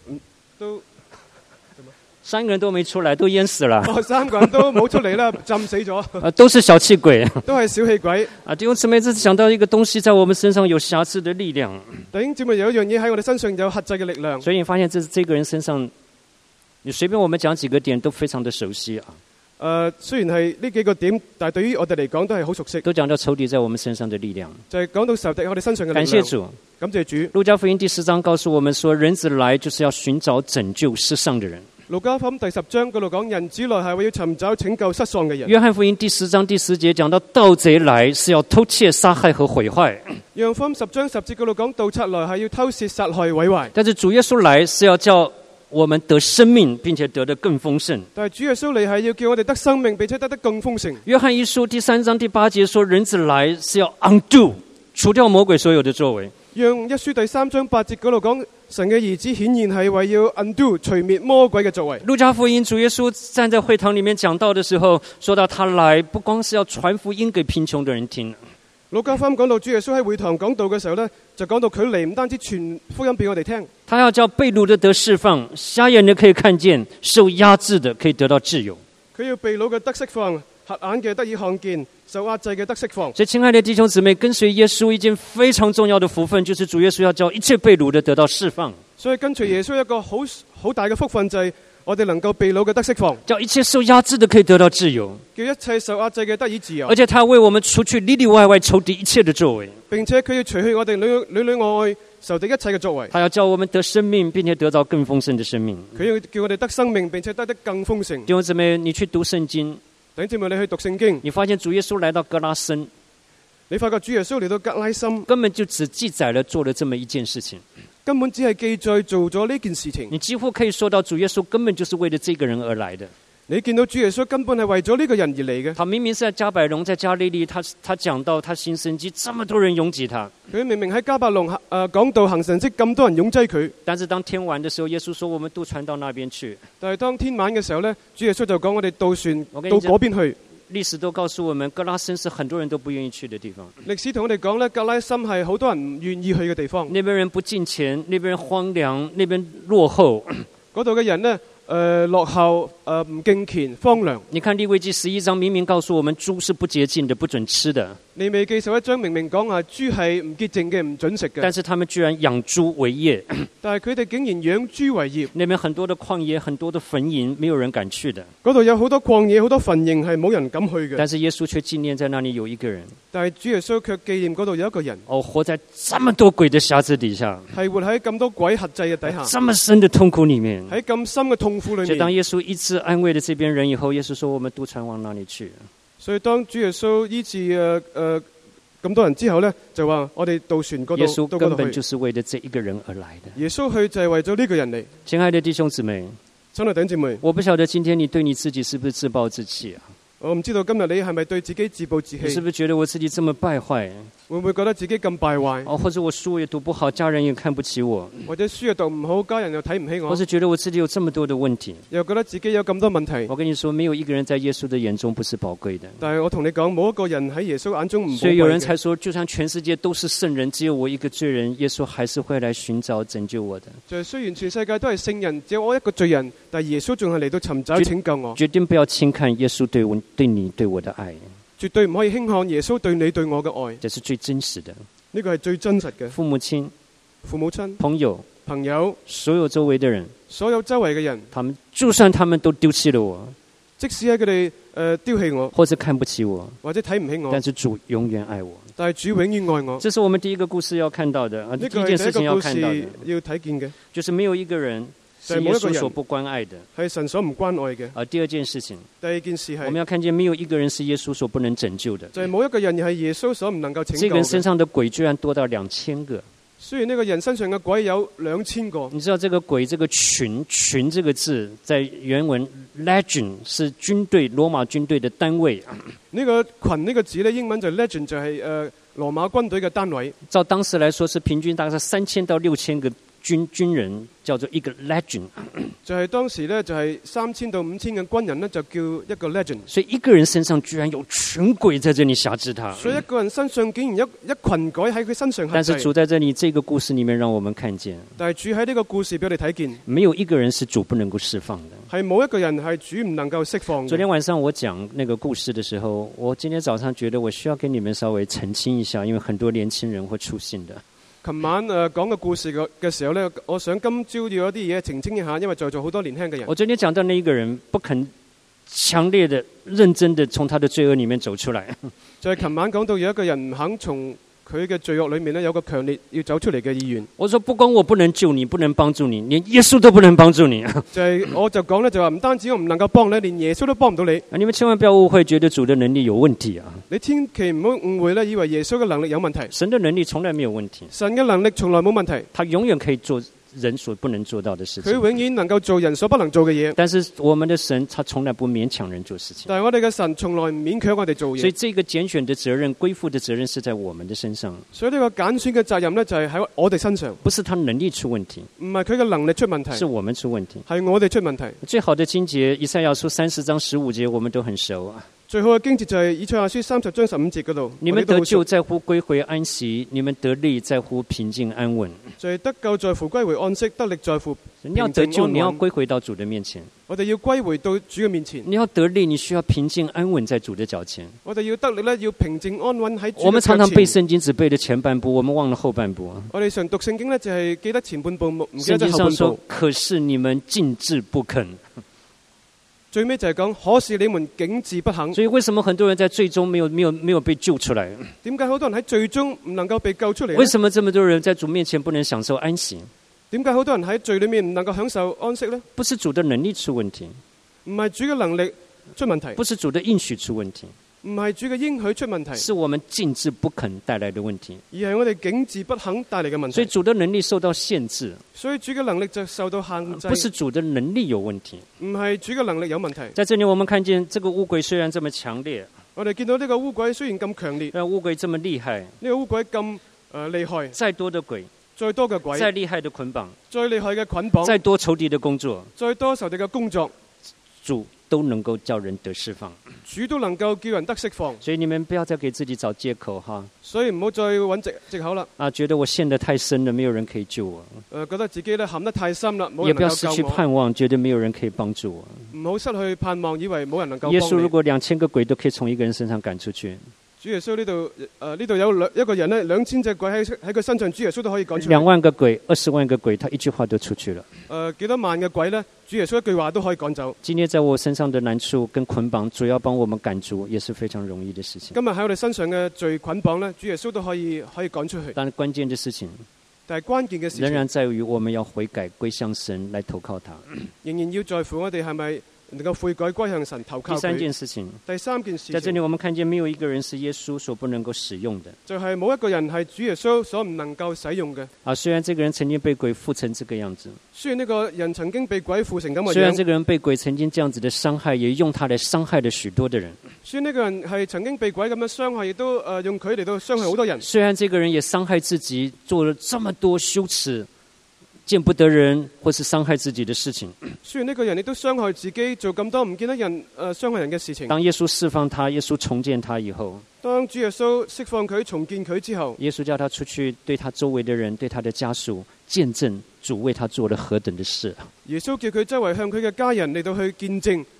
3個人都沒出來，都淹死了。 3個人都冇出嚟啦，浸死咗。 都是小氣鬼。 都係小氣鬼。 弟兄姊妹，這次講到一個東西在我們身上有轄制的力量。 弟兄姊妹，有一樣嘢喺我哋身上有轄制嘅力量。 所以你發現這個人身上，你隨便我們講幾個點都非常的熟悉啊。 雖然係呢幾個點，但係對於我哋嚟講都係好熟悉。 都講到仇敵在我們身上的力量。 就係講到仇敵喺我哋身上嘅力量。 感謝主， 感謝主。 路加福音第10章告訴我們說，人子來就是要尋找拯救失喪的人。 路加福音第10章嗰度講，人子來係為要尋找拯救失喪嘅人。 約翰福音第10章第10節講到，盜賊來是要偷竊、殺害和毀壞。 約翰福音10章10節嗰度講，盜賊來係要偷竊、殺害、毀壞。 但是主耶穌來是要叫我們得生命，並且得得更豐盛。 但係主耶穌嚟係要叫我哋得生命，並且得得更豐盛。 約翰一書第3章第8節說，人子來是要 undo 除掉魔鬼所有的作為。 約一書第3章8節嗰度講，神嘅兒子顯現係為要 undo 除滅魔鬼嘅作為。路加福音主耶穌站在會堂裡面講道的時候，說到他來不光是要傳福音給貧窮的人聽。 路加福音講到主耶穌喺會堂講道嘅時候呢，就講到佢嚟唔單止傳福音俾我哋聽， 他要叫被擄的得釋放，瞎眼的可以看見，受壓制的可以得到自由。 佢要被擄嘅得釋放，瞎眼嘅得以看見，受壓制嘅得釋放。 所以親愛的弟兄姊妹，跟隨耶穌一件非常重要的福分，就是主耶穌要叫一切被擄的得到釋放。 所以跟隨耶穌一個好大嘅福分就係我哋能夠被擄嘅得釋放， 叫一切受壓制的可以得到自由， 叫一切受壓制嘅得以自由。 而且他為我們除去裡裡外外仇敵一切的作為， 並且佢要除去我哋裏裏外外仇敵一切嘅作為。 他要叫我們得生命，並且得到更豐盛的生命。 佢要叫我哋得生命，並且得更豐盛。 弟兄姊妹，你去讀聖經， 弟兄姊妹，你去讀聖經， 你發現主耶穌來到革拉森， 你發覺主耶穌嚟到革拉森， 根本就只記載了做了這麼一件事情。 根本只係記載做咗呢件事情。 你幾乎可以說到主耶穌根本就是為了這個人而來的。 你見到主耶穌根本係為咗呢個人而嚟嘅。 他明明是在加百隆，在加利利，他講到他行神蹟，這麼多人擁擠他。 佢明明喺加百隆講道行神蹟，咁多人擁擠佢。 但是當天晚的時候，耶穌說我們渡船到那邊去。 但係當天晚嘅時候呢，主耶穌就講我哋渡船到嗰邊去。 歷史都告訴我們，革拉森是很多人都不願意去的地方。 歷史同我哋講呢，革拉森係好多人唔願意去嘅地方。 那邊人不敬虔，那邊人荒涼，那邊落後。 嗰度嘅人呢，落後，唔敬虔，荒涼。 你看利未記11章明明告訴我們，豬是不潔淨的，不准吃的。 利未記11章明明講豬係唔潔淨嘅，唔准食嘅。 但是他們居然養豬為業。 但係佢哋竟然養豬為業。 那邊很多的曠野，很多的墳塋，沒有人敢去的。 嗰度有好多曠野，好多墳塋係冇人敢去嘅。 但是耶穌卻紀念在那裡有一個人。 但係主耶穌卻紀念嗰度有一個人。 活在這麼多鬼的轄制底下。 係活喺咁多鬼轄制嘅底下。 這麼深的痛苦裡面。 喺咁深嘅痛苦裡面。 所以當耶穌醫治安慰了這邊人以後，耶穌說：我們渡船往哪裡去？ 所以當主耶穌醫治咁多人之後呢，就話我哋渡船嗰度。 耶穌根本就是為了這一個人而來的。 耶穌去就係為咗呢個人嚟。 親愛的弟兄姊妹， 親愛的弟兄姊妹， 我不曉得今天你對你自己是不是自暴自棄啊？ 我唔知道今日你係咪對自己自暴自棄？ 你是不是覺得我自己這麼敗壞？ 會唔會覺得自己咁敗壞？ 或者我書也讀不好，家人也看不起我。 或者書又讀唔好，家人又睇唔起我。 或是覺得我自己有這麼多的問題， 又覺得自己有咁多問題。 我跟你說，沒有一個人在耶穌的眼中不是寶貴的。 但係我同你講，冇一個人喺耶穌眼中唔寶貴嘅。 所以有人才說，就算全世界都是聖人，只有我一個罪人，耶穌還是會來尋找拯救我的。 就係雖然全世界都係聖人，只有我一個罪人，但耶穌仲係嚟到尋找拯救我。 決定不要輕看耶穌對你對我的愛。 絕對唔可以輕看耶穌對你對我嘅愛。 這是最真實的。 呢個係最真實嘅。 父母親、 父母親、 朋友、所有周圍的人， 所有周圍嘅人， 就算他們都丟棄了我， 即使喺佢哋丟棄我， 或者看不起我， 或者睇唔起我， 但是主永遠愛我。 但係主永遠愛我。 這是我們第一個故事要看到的，第一件事情要看到的， 要睇見嘅， 就是沒有一個人是耶穌所不關愛的， 係神所唔關愛嘅。 第二件事情， 第二件事係我們要看見沒有一個人是耶穌所不能拯救的， 就係冇一個人係耶穌所唔能夠拯救嘅。 這個人身上的鬼居然多到2000個。 雖然呢個人身上嘅鬼有2000個， 你知道這個鬼這個群這個字在原文 legion 是軍隊羅馬軍隊的單位。 呢個群呢個字呢，英文就 legion 就係羅馬軍隊嘅單位。照當時來說是平均大概是3000到6000個軍人叫做一個 legion。 就係當時呢，就係3000到5000嘅軍人呢，就叫一個 legion。 所以一個人身上居然有群鬼在這裡轄制他。 所以一個人身上竟然一群鬼喺佢身上轄制。 但是主在這裡這個故事裡面讓我們看見， 但係主喺呢個故事俾我哋睇見， 沒有一個人是主不能夠釋放的。 係冇一個人係主唔能夠釋放的。 昨天晚上我講那個故事的時候，我今天早上覺得我需要跟你們稍微澄清一下，因為很多年輕人會出信的。 琴晚講個故事嘅時候呢，我想今朝要有啲嘢澄清一下，因為在座好多年輕嘅人。 我昨天講到那一個人不肯強烈的、認真的從他的罪惡裡面走出來。 就係琴晚講到有一個人唔肯從佢嘅罪惡裡面呢，有個強烈要走出嚟嘅意願。 我說不光我不能救你，不能幫助你，連耶穌都不能幫助你。 我就講呢，就話唔單止我唔能夠幫你，連耶穌都幫唔到你。 你們千萬不要誤會，覺得主的能力有問題啊！ 你千祈唔好誤會呢，以為耶穌嘅能力有問題。 神的能力從來沒有問題。 神嘅能力從來冇問題。 他永遠可以做人所不能做到的事情。 佢永遠能夠做人所不能做嘅嘢。 但是我們的神，他從來不勉強人做事情。 但係我哋嘅神從來唔勉強我哋做嘢。 所以這個揀選的責任、歸付的責任是在我們的身上。 所以呢個揀選嘅責任呢，就係喺我哋身上。 不是他能力出問題， 唔係佢嘅能力出問題， 是我們出問題， 係我哋出問題。 最好的經節，以賽亞書30章15節，我們都很熟啊。 最好嘅經節就係以賽亞書30章15節嗰度。 你們得救在乎歸回安息，你們得力在乎平靜安穩。 就係得救在乎歸回安息，得力在乎平靜安穩。 你要得救，你要歸回到主的面前。 我哋要歸回到主嘅面前。 你要得力，你需要平靜安穩在主的腳前。 我哋要得力呢，要平靜安穩喺主嘅腳前。 我們常常背聖經只背了前半部，我們忘了後半部。 我哋常讀聖經呢，就係記得前半部，唔記得後半部。聖經上說， 可是你們禁止不肯。 最尾就係講，可是你們竟自不肯。 所以為什麼很多人在最終沒有被救出來？ 點解好多人喺最終唔能夠被救出嚟？ 為什麼這麼多人在主面前不能享受安息？ 點解好多人喺罪裏面唔能夠享受安息呢？ 不是主的能力出問題， 唔係主嘅能力出問題， 不是主的應許出問題， 唔係主嘅應許出問題， 是我們禁止不肯帶來的問題， 而係我哋竟自不肯帶嚟嘅問題。 所以主的能力受到限制， 所以主嘅能力就受到限制。 不是主的能力有問題， 唔係主嘅能力有問題。 在這裡我們看見這個烏鬼雖然這麼強烈， 我哋見到呢個烏鬼雖然咁強烈， 烏鬼這麼厲害， 呢個烏鬼咁厲害， 再多的鬼， 再多嘅鬼， 再厲害的捆綁， 再厲害嘅捆綁， 再多仇敵的工作， 再多仇敵嘅工作， 主都能夠叫人得釋放， 主都能夠叫人得釋放。 所以你們不要再給自己找借口哈。 所以唔好再揾藉口啦。 覺得我陷得太深了，沒有人可以救我。 覺得自己咧陷得太深啦，冇人能夠救我。 也不要失去盼望，覺得沒有人可以幫助我。 唔好失去盼望，以為冇人能夠幫你。 耶穌如果2000個鬼都可以從一個人身上趕出去。 主耶穌呢度有一個人呢，2000隻鬼喺佢身上，主耶穌都可以趕出去。 2萬個鬼、20萬個鬼，他一句話都出去了。 幾多萬嘅鬼呢？主耶穌一句話都可以趕走。 今天在我身上的難處跟捆綁，主要幫我們趕逐，也是非常容易的事情。 今日喺我哋身上嘅罪捆綁呢，主耶穌都可以趕出去。 但關鍵的事情， 但係關鍵嘅事情仍然在於我們要悔改歸向神來投靠他。 仍然要在乎我哋係咪能夠悔改歸向神投靠佢。 第三件事情，在這裡我們看見沒有一個人是耶穌所不能夠使用的， 就係冇一個人係主耶穌所唔能夠使用嘅。 雖然這個人曾經被鬼附成這個樣子， 雖然呢個人曾經被鬼附成咁嘅樣， 雖然這個人被鬼曾經這樣子的傷害，也用他來傷害了許多的人。 雖然呢個人係曾經被鬼咁樣傷害，亦都用佢嚟到傷害好多人。 雖然這個人也傷害自己，做了這麼多羞恥、見不得人或是傷害自己的事情。 雖然呢個人亦都傷害自己，做咁多唔見得人傷害人嘅事情。 當耶穌釋放他，耶穌重建他以後， 當主耶穌釋放佢、重建佢之後， 耶穌叫他出去，對他周圍的人、對他的家屬見證主為他做了何等的事。 耶穌叫佢周圍向佢嘅家人嚟到去見證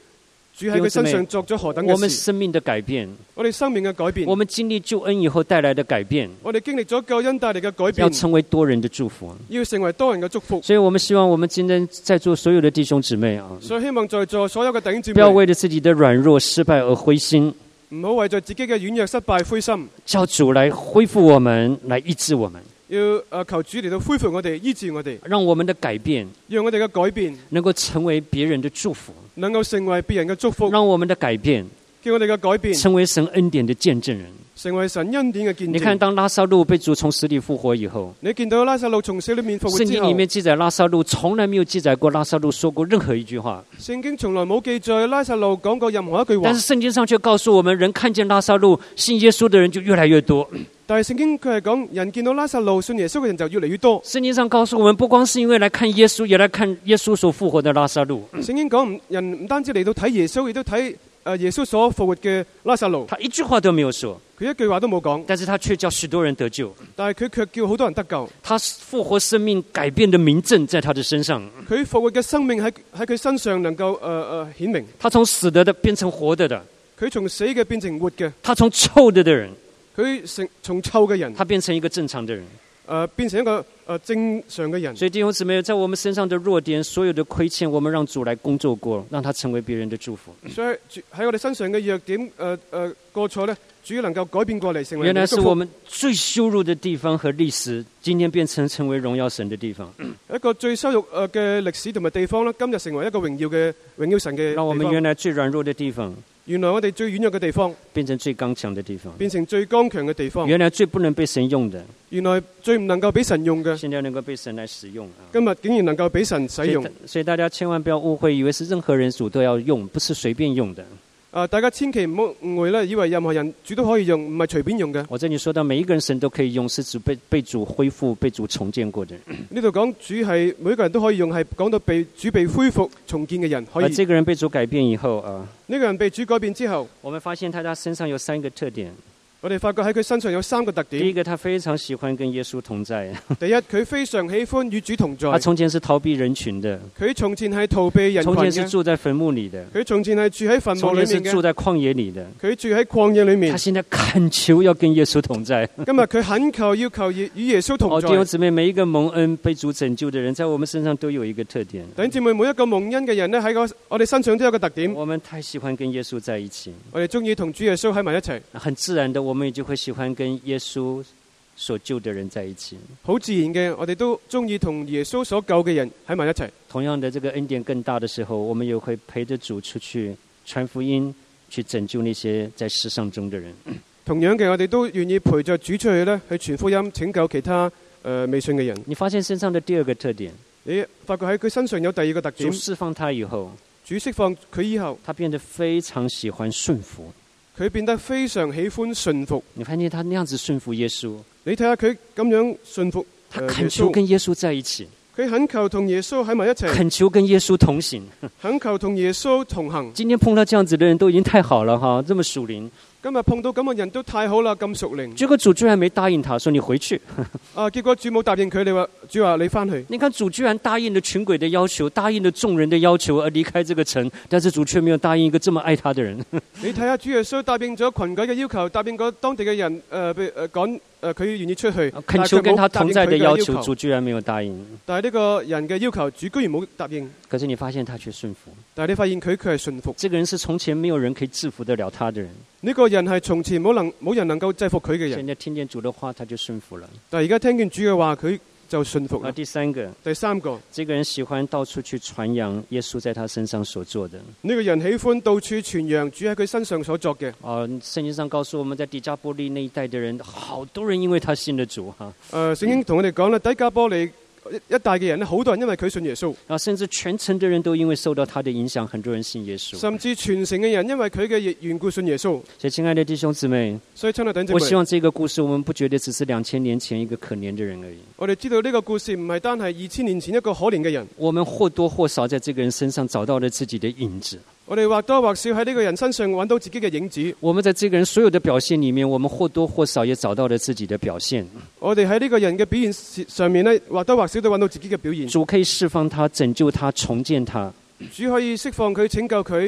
主喺佢身上作咗何等嘅事。 我們生命的改變， 我哋生命嘅改變， 我們經歷救恩以後帶來的改變， 我哋經歷咗救恩帶嚟嘅改變， 要成為多人的祝福， 要成為多人嘅祝福。 所以我們希望我們今天在座所有的弟兄姊妹啊， 所以希望在座所有嘅弟兄姊妹， 不要為了自己的軟弱失敗而灰心， 唔好為咗自己嘅軟弱失敗灰心， 叫主來恢復我們，來醫治我們。 要求主嚟到恢復我哋，醫治我哋， 讓我們的改變， 讓我哋嘅改變能夠成為別人的祝福， 能夠成為別人嘅祝福， 讓我們的改變， 叫我哋嘅改變成為神恩典的見證人， 成為神恩典嘅見證。 你看，當拉撒路被主從死裏復活以後， 你見到拉撒路從死裏面復活之後， 聖經裏面記載拉撒路從來沒有記載過拉撒路說過任何一句話。 聖經從來冇記載拉撒路講過任何一句話， 但是聖經上卻告訴我們，人看見拉撒路信耶穌的人就越來越多。 但係聖經佢係講，人見到拉撒路信耶穌嘅人就越嚟越多。 聖經上告訴我們，不光是因為來看耶穌，也來看耶穌所復活的拉撒路。 聖經講人唔單止嚟到睇耶穌，亦都睇耶穌所復活嘅拉撒路。 他一句話都沒有說， 佢一句話都冇講， 但是他卻叫許多人得救。 但係佢卻叫好多人得救。 他復活生命改變的明證在他的身上。 佢復活嘅生命喺佢身上能夠顯明。 他從死的變成活的， 佢從死嘅變成活嘅。 他從臭的人， 佢從臭嘅人， 他變成一個正常的人。 變成一個正常嘅人。 所以弟兄姊妹，在我們身上的弱點，所有的虧欠，我們讓主來工作過，讓他成為別人的祝福。 所以喺我哋身上嘅弱點過錯呢，主能夠改變過嚟，成為原來是我們最羞辱的地方和歷史，今天變成為榮耀神的地方。 一個最羞辱嘅歷史同埋地方呢，今日成為一個榮耀神嘅地方。 讓我們原來最軟弱的地方， 原來我哋最軟弱嘅地方變成最剛強的地方， 變成最剛強嘅地方。 原來最不能被神用的， 原來最唔能夠俾神用嘅， 現在能夠被神來使用。 今日竟然能夠俾神使用。 所以大家千萬不要誤會，以為是任何人主都要用，不是隨便用的。 大家千祈唔好誤會啦，以為任何人主都可以用，唔係隨便用嘅。 我這裏說到每一個人神都可以用，是指被主恢復、被主重建過的人。 呢度講主係每一個人都可以用，係講到被主被恢復重建嘅人可以。 而這個人被主改變以後呢個人被主改變之後， 我們發現他身上有3個特點。 我哋發覺喺佢身上有3個特點。 第一個，他非常喜歡跟耶穌同在。 第一，佢非常喜歡與主同在。 他從前是逃避人群的。 佢從前係逃避人群嘅。 從前是住在墳墓裏的。 佢從前係住喺墳墓裏面嘅。 從前是住在曠野裏的。 佢住喺曠野裏面。 他現在懇求要跟耶穌同在。 今日佢懇求要求與耶穌同在。 弟兄姊妹，每一個蒙恩被主拯救的人，在我們身上都有一個特點。 弟兄姊妹，每一個蒙恩嘅人呢，喺我哋身上都有個特點。 我們太喜歡跟耶穌在一起。 我哋中意同主耶穌喺埋一齊。 很自然的，我們也就會喜歡跟耶穌所救的人在一起。 好自然嘅，我哋都中意同耶穌所救嘅人喺埋一齊。 同樣的，這個恩典更大的時候，我們也會陪着主出去傳福音，去拯救那些在世上中的人。 同樣嘅，我哋都願意陪着主出去呢，去傳福音，拯救其他未信嘅人。 你發現身上的第2個特點， 你發覺喺佢身上有第2個特點。 主釋放他以後， 主釋放佢以後， 他變得非常喜歡順服。 佢變得非常喜歡順服。 你發現他那樣子順服耶穌， 你睇下佢咁樣順服， 他懇求跟耶穌在一起， 佢懇求同耶穌喺埋一齊， 懇求跟耶穌同行， 懇求同耶穌同行。 今天碰到這樣子的人都已經太好了哈，這麼屬靈。 今日碰到咁嘅人都太好啦，咁屬靈。 結果主居然沒答應他，說你回去。 結果主冇答應佢，主話你翻去。 你看主居然答應了群鬼的要求，答應了眾人的要求而離開這個城，但是主卻沒有答應一個這麼愛他的人。 你睇下主耶穌答應咗群鬼嘅要求，答應過當地嘅人趕佢願意出去， 懇求跟他同在的要求，主居然沒有答應。 但係呢個人嘅要求，主居然冇答應。 可是你發現他卻順服。 但係你發現佢係順服。 這個人是從前沒有人可以制服得了他的人。 呢個人係從前冇人能夠制服佢嘅人。 現在聽見主的話，他就順服了。 但係而家聽見主嘅話，佢就順服了。 第3個， 這個人喜歡到處去傳揚耶穌在他身上所做的。 呢個人喜歡到處傳揚主喺佢身上所作嘅。 聖經上告訴我們在底加波利那一帶的人，好多人因為他信了主哈。 聖經同我哋講啦，底加波利一帶嘅人咧，好多人因為佢信耶穌。 甚至全城的人都因為受到他的影響，很多人信耶穌。 甚至全城嘅人因為佢嘅緣故信耶穌。 所以親愛的弟兄姊妹，我希望這個故事我們不覺得只是2000年前一個可憐的人而已。 我哋知道呢個故事唔係單係2000年前一個可憐嘅人。 我們或多或少在這個人身上找到了自己的影子。 我哋或多或少喺呢個人身上揾到自己嘅影子。 我們在這個人所有的表現裡面，我們或多或少也找到了自己的表現。 我哋喺呢個人嘅表現上面呢，或多或少都揾到自己嘅表現。 主可以釋放他、拯救他、重建他。 主可以釋放佢、拯救佢、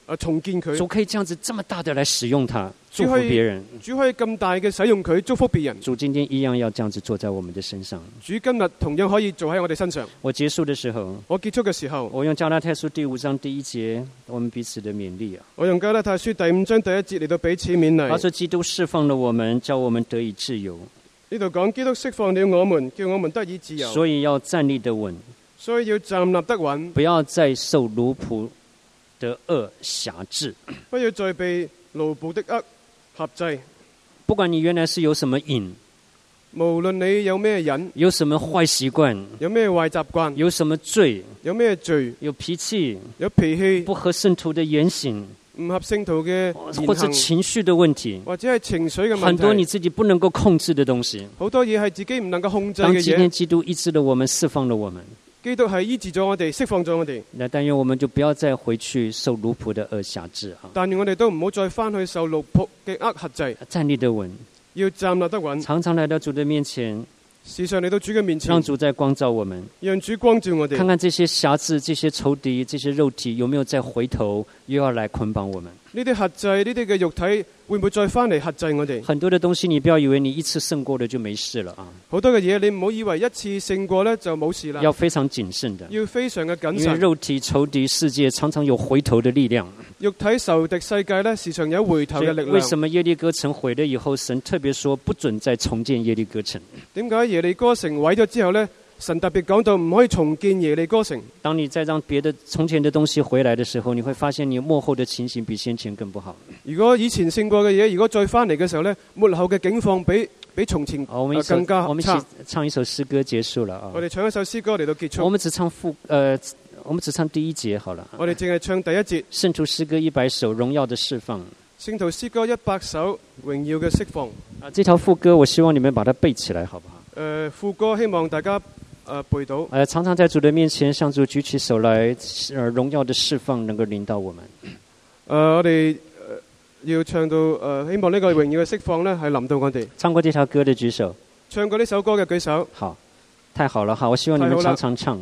重建佢。 主可以這樣子這麼大的來使用它，祝福別人。 主可以咁大嘅使用佢，祝福別人。 主今天一樣要這樣子做在我們的身上。 主今日同樣可以做喺我哋身上。 我結束的時候，我用加拉太書第5章第1節，我們彼此的勉勵啊。 我用加拉太書第5章第1節嚟到彼此勉勵。 他說基督釋放了我們，叫我們得以自由。 呢度講基督釋放了我們，叫我們得以自由。 所以要站立得穩， 所以要站立得穩， 不要再受奴僕的軛挾制， 不要再被奴僕的軛挾制。 不管你原來是有什麼癮， 無論你有咩癮， 有什麼壞習慣， 有咩壞習慣， 有什麼罪， 有咩罪， 有脾氣， 有脾氣， 不合聖徒的言行， 唔合聖徒嘅言行， 或者情緒的問題， 或者係情緒嘅問題， 很多你自己不能夠控制的東西， 好多嘢係自己唔能夠控制嘅嘢。 當今天基督醫治了我們，釋放了我們， 基督係醫治咗我哋，釋放咗我哋。 那但願我們就不要再回去受奴僕的軛挾制啊！ 但願我哋都唔好再翻去受奴僕嘅軛挾制， 站立得穩， 要站立得穩， 常常來到主的面前。 時常嚟到主嘅面前， 讓主再光照我們， 讓主光照我哋， 看看這些轄制、這些仇敵、這些肉體有沒有再回頭，又要來捆綁我們。 呢啲轄制、呢啲嘅肉體會唔會再翻嚟轄制我哋？ 很多的東西，你不要以為你一次勝過了就沒事了啊！ 好多嘅嘢，你唔好以為一次勝過呢就冇事啦。 要非常謹慎的， 要非常嘅謹慎。 因為肉體、仇敵、世界常常有回頭的力量。 肉體、仇敵、世界呢，時常有回頭嘅力量。 為什麼耶利哥城毀了以後，神特別說不准再重建耶利哥城？ 點解耶利哥城毀咗之後呢？神特別講到唔可以重建耶利哥城。 當你再讓別的從前的東西回來的時候，你會發現你末後的情形比先前更不好。 如果以前勝過嘅嘢，如果再翻嚟嘅時候呢，末後嘅境況比從前更加差。 我們一起唱一首詩歌結束了啊！ 我哋唱一首詩歌嚟到結束。 我們只唱第1節好了。 我哋淨係唱第1節。 聖徒詩歌100首，榮耀的釋放。 聖徒詩歌100首，榮耀嘅釋放。 啊，這條副歌我希望你們把它背起來，好不好？ 副歌希望大家背到。 常常在主的面前向主舉起手來，榮耀的釋放能夠臨到我們。 我哋要唱到希望呢個榮耀嘅釋放呢係臨到我哋。 唱過這條歌的舉手。 唱過呢首歌嘅舉手。 好，太好了，好，我希望你們常常唱。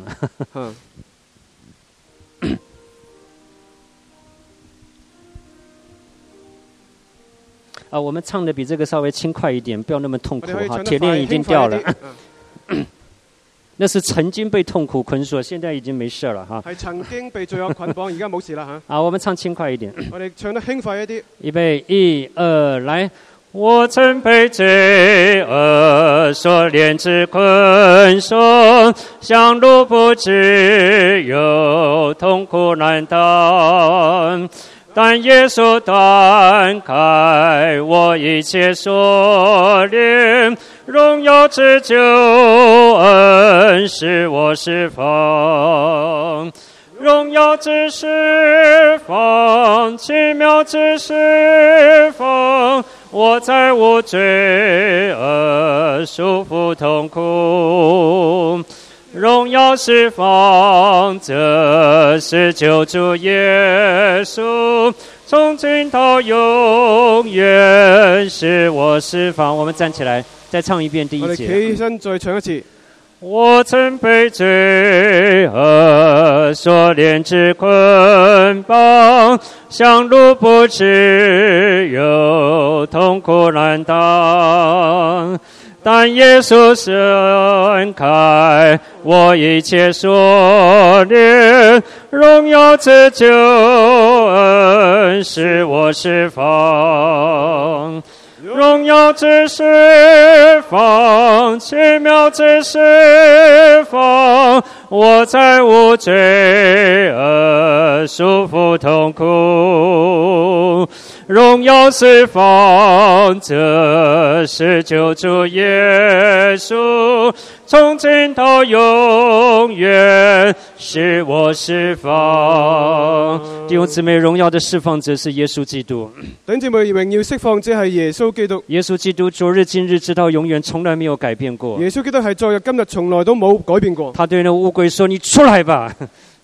我們唱的比這個稍微輕快一點，不要那麼痛苦哈。鐵鏈已經掉了。那是曾經被痛苦捆鎖，現在已經沒事了哈。係曾經被罪惡捆綁，而家冇事啦哈。 好，我們唱輕快一點。 我哋唱得輕快一啲。 預備，1、2，來。我曾被罪惡所連之捆鎖，像奴僕只有痛苦難當。但耶穌斷開我一切鎖鏈，榮耀之救恩使我釋放，榮耀之釋放，奇妙之釋放，我再無罪惡束縛痛苦。榮耀釋放，這是救主耶穌，從今到永遠使我釋放。我們站起來，再唱一遍第1節。 我哋企起身再唱一次。 我曾被罪惡所連之捆綁，像奴僕只有痛苦難當。但耶穌伸開我一切鎖鏈，榮耀之救恩使我釋放，榮耀之釋放，奇妙之釋放，我再無罪惡束縛痛苦。榮耀釋放，這是救主耶穌，從今到永遠使我釋放。弟兄姊妹，榮耀的釋放者是耶穌基督。 弟兄姊妹，榮耀釋放者係耶穌基督。 耶穌基督昨日今日直到永遠從來沒有改變過。 耶穌基督係昨日今日從來都冇改變過。 他對那烏龜說：你出來吧。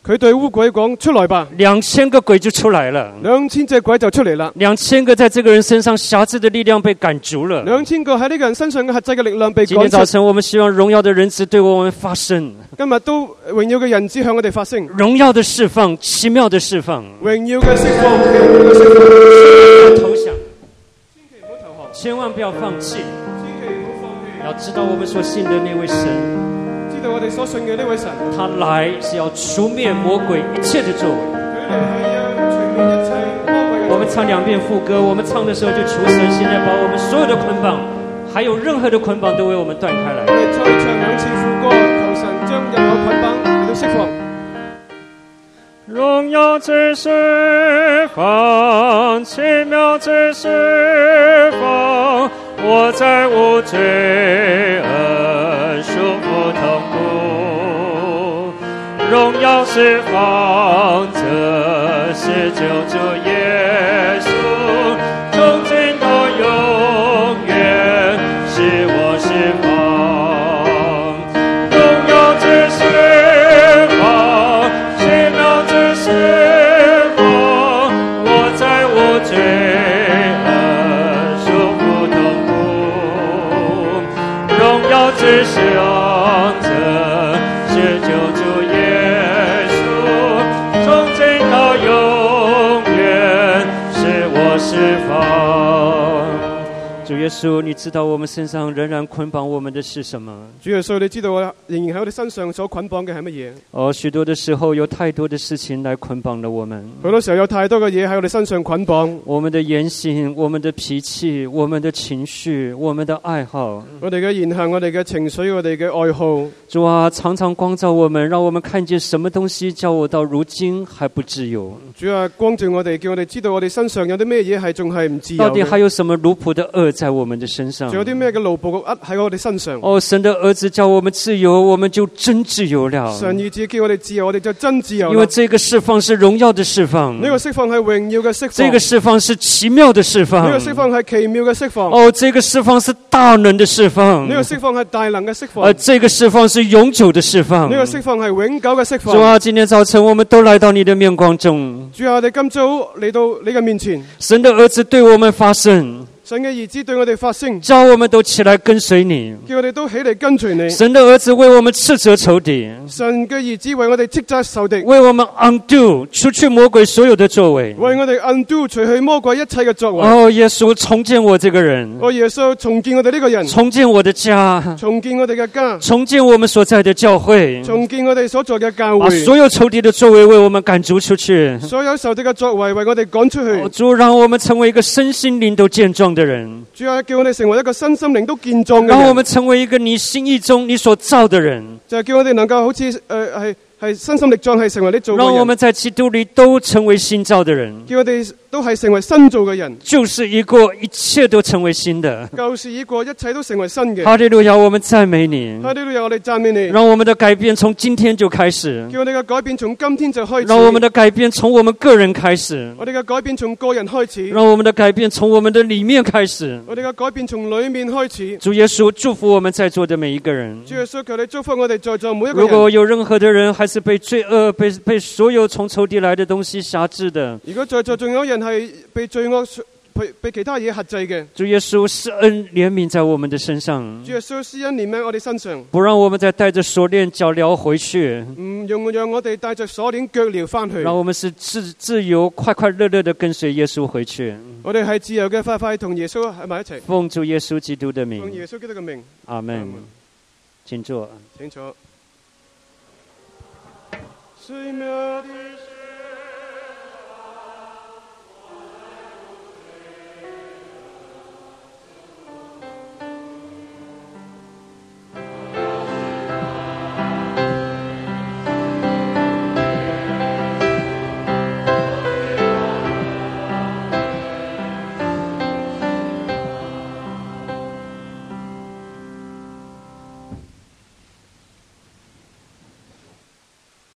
佢對污鬼講：出來吧 ！2000個鬼就出來了 ，2000隻鬼就出嚟啦。 2000個在這個人身上轄制的力量被趕逐了。 2000個喺呢個人身上嘅轄制嘅力量被趕出。 今天早晨，我們希望榮耀的人子對我們發聲。 今日都榮耀嘅人子向我哋發聲。 榮耀的釋放，奇妙的釋放。 榮耀嘅釋放，奇妙嘅釋放。 投降，千萬不要放棄。要知道我們所信的那位神。 我哋所信嘅呢位神， 他來是要除滅魔鬼一切的作為。我們唱2遍副歌，我們唱的時候就求神現在把我們所有的捆綁，還有任何的捆綁都為我們斷開來。 我哋再唱2次副歌，求神將任何捆綁嚟到釋放。 榮耀之釋放，奇妙之釋放，我在無罪恩束縛痛苦，榮耀釋放，這是救主耶穌，從今到永遠使我釋放，榮耀之釋放，奇妙之釋放，我在無罪恩束縛痛苦，榮耀之釋放，這是救主耶穌，從今到永遠使我釋放。主耶穌，你知道我們身上仍然捆綁我們的是什麼？ 主耶穌，你知道我仍然喺我哋身上所捆綁嘅係乜嘢？ 許多的時候有太多的事情來捆綁了我們。 好多時候有太多嘅嘢喺我哋身上捆綁。 我們的言行、我們的脾氣、我們的情緒、我們的愛好。 我哋嘅言行、我哋嘅情緒、我哋嘅愛好。 主啊，常常光照我們，讓我們看見什麼東西叫我到如今還不自由。 主啊，光照我哋，叫我哋知道我哋身上有啲咩嘢係仲係唔自由。 到底還有什麼奴僕的軛在我們的身上？ 仲有啲咩嘅奴僕嘅軛喺我哋身上？ 神的兒子叫我們自由，我們就真自由了。 神兒子叫我哋自由，我哋就真自由了。 因為這個釋放是榮耀的釋放， 呢個釋放係榮耀嘅釋放， 這個釋放是奇妙的釋放， 呢個釋放係奇妙嘅釋放。 這個釋放是大能的釋放， 呢個釋放係大能嘅釋放。 這個釋放是永久的釋放， 呢個釋放係永久嘅釋放。 主啊，今天早晨我們都來到你的面光中。 主啊，我哋今早嚟到你嘅面前。 神的兒子對我們發聲。 神嘅兒子對我哋發聲， 叫我們都起來跟隨你， 叫我哋都起嚟跟隨你。 神的兒子為我們斥責仇敵， 神嘅兒子為我哋斥責仇敵， 為我們 undo 除去魔鬼所有的作為， 為我哋 undo 除去魔鬼一切嘅作為。 耶穌重建我這個人， 耶穌重建我哋呢個人， 重建我的家， 重建我哋嘅家， 重建我們所在的教會， 重建我哋所在嘅教會， 把所有仇敵的作為為我們趕逐出去， 所有仇敵嘅作為為我哋趕出去。 主，讓我們成為一個身心靈都健壯的人。 主啊，叫我哋成為一個身心靈都健壯嘅人。 讓我們成為一個你心意中你所造的人。 就係叫我哋能夠好似係身心力壯，係成為你造嘅人。 讓我們在基督裏都成為新造的人。 叫我哋都係成為新造嘅人。 舊事已過，一切都成為新的。 舊事已過，一切都成為新嘅。 哈利路亞，我們讚美你。 哈利路亞，我哋讚美你。 讓我們的改變從今天就開始。 叫我哋嘅改變從今天就開始。 讓我們的改變從我們個人開始。 我哋嘅改變從個人開始。 讓我們的改變從我們的裏面開始。 我哋嘅改變從裏面開始。 主耶穌祝福我們在座的每一個人。 主耶穌，求你祝福我哋在座每一個人。 如果有任何的人還是被罪惡、被所有從仇敵來的東西轄制的， 如果在座仲有人係被罪惡、被其他嘢轄制嘅， 主耶穌施恩憐憫在我們的身上。 主耶穌施恩憐憫我哋身上， 不讓我們再帶着鎖鏈腳鐐回去， 唔讓我哋帶着鎖鏈腳鐐翻去。 讓我們是自由、快快樂樂的跟隨耶穌回去。 我哋係自由嘅，快快同耶穌喺埋一齊。 奉主耶穌基督的名， 奉耶穌基督嘅名， 阿門。請坐。 請坐。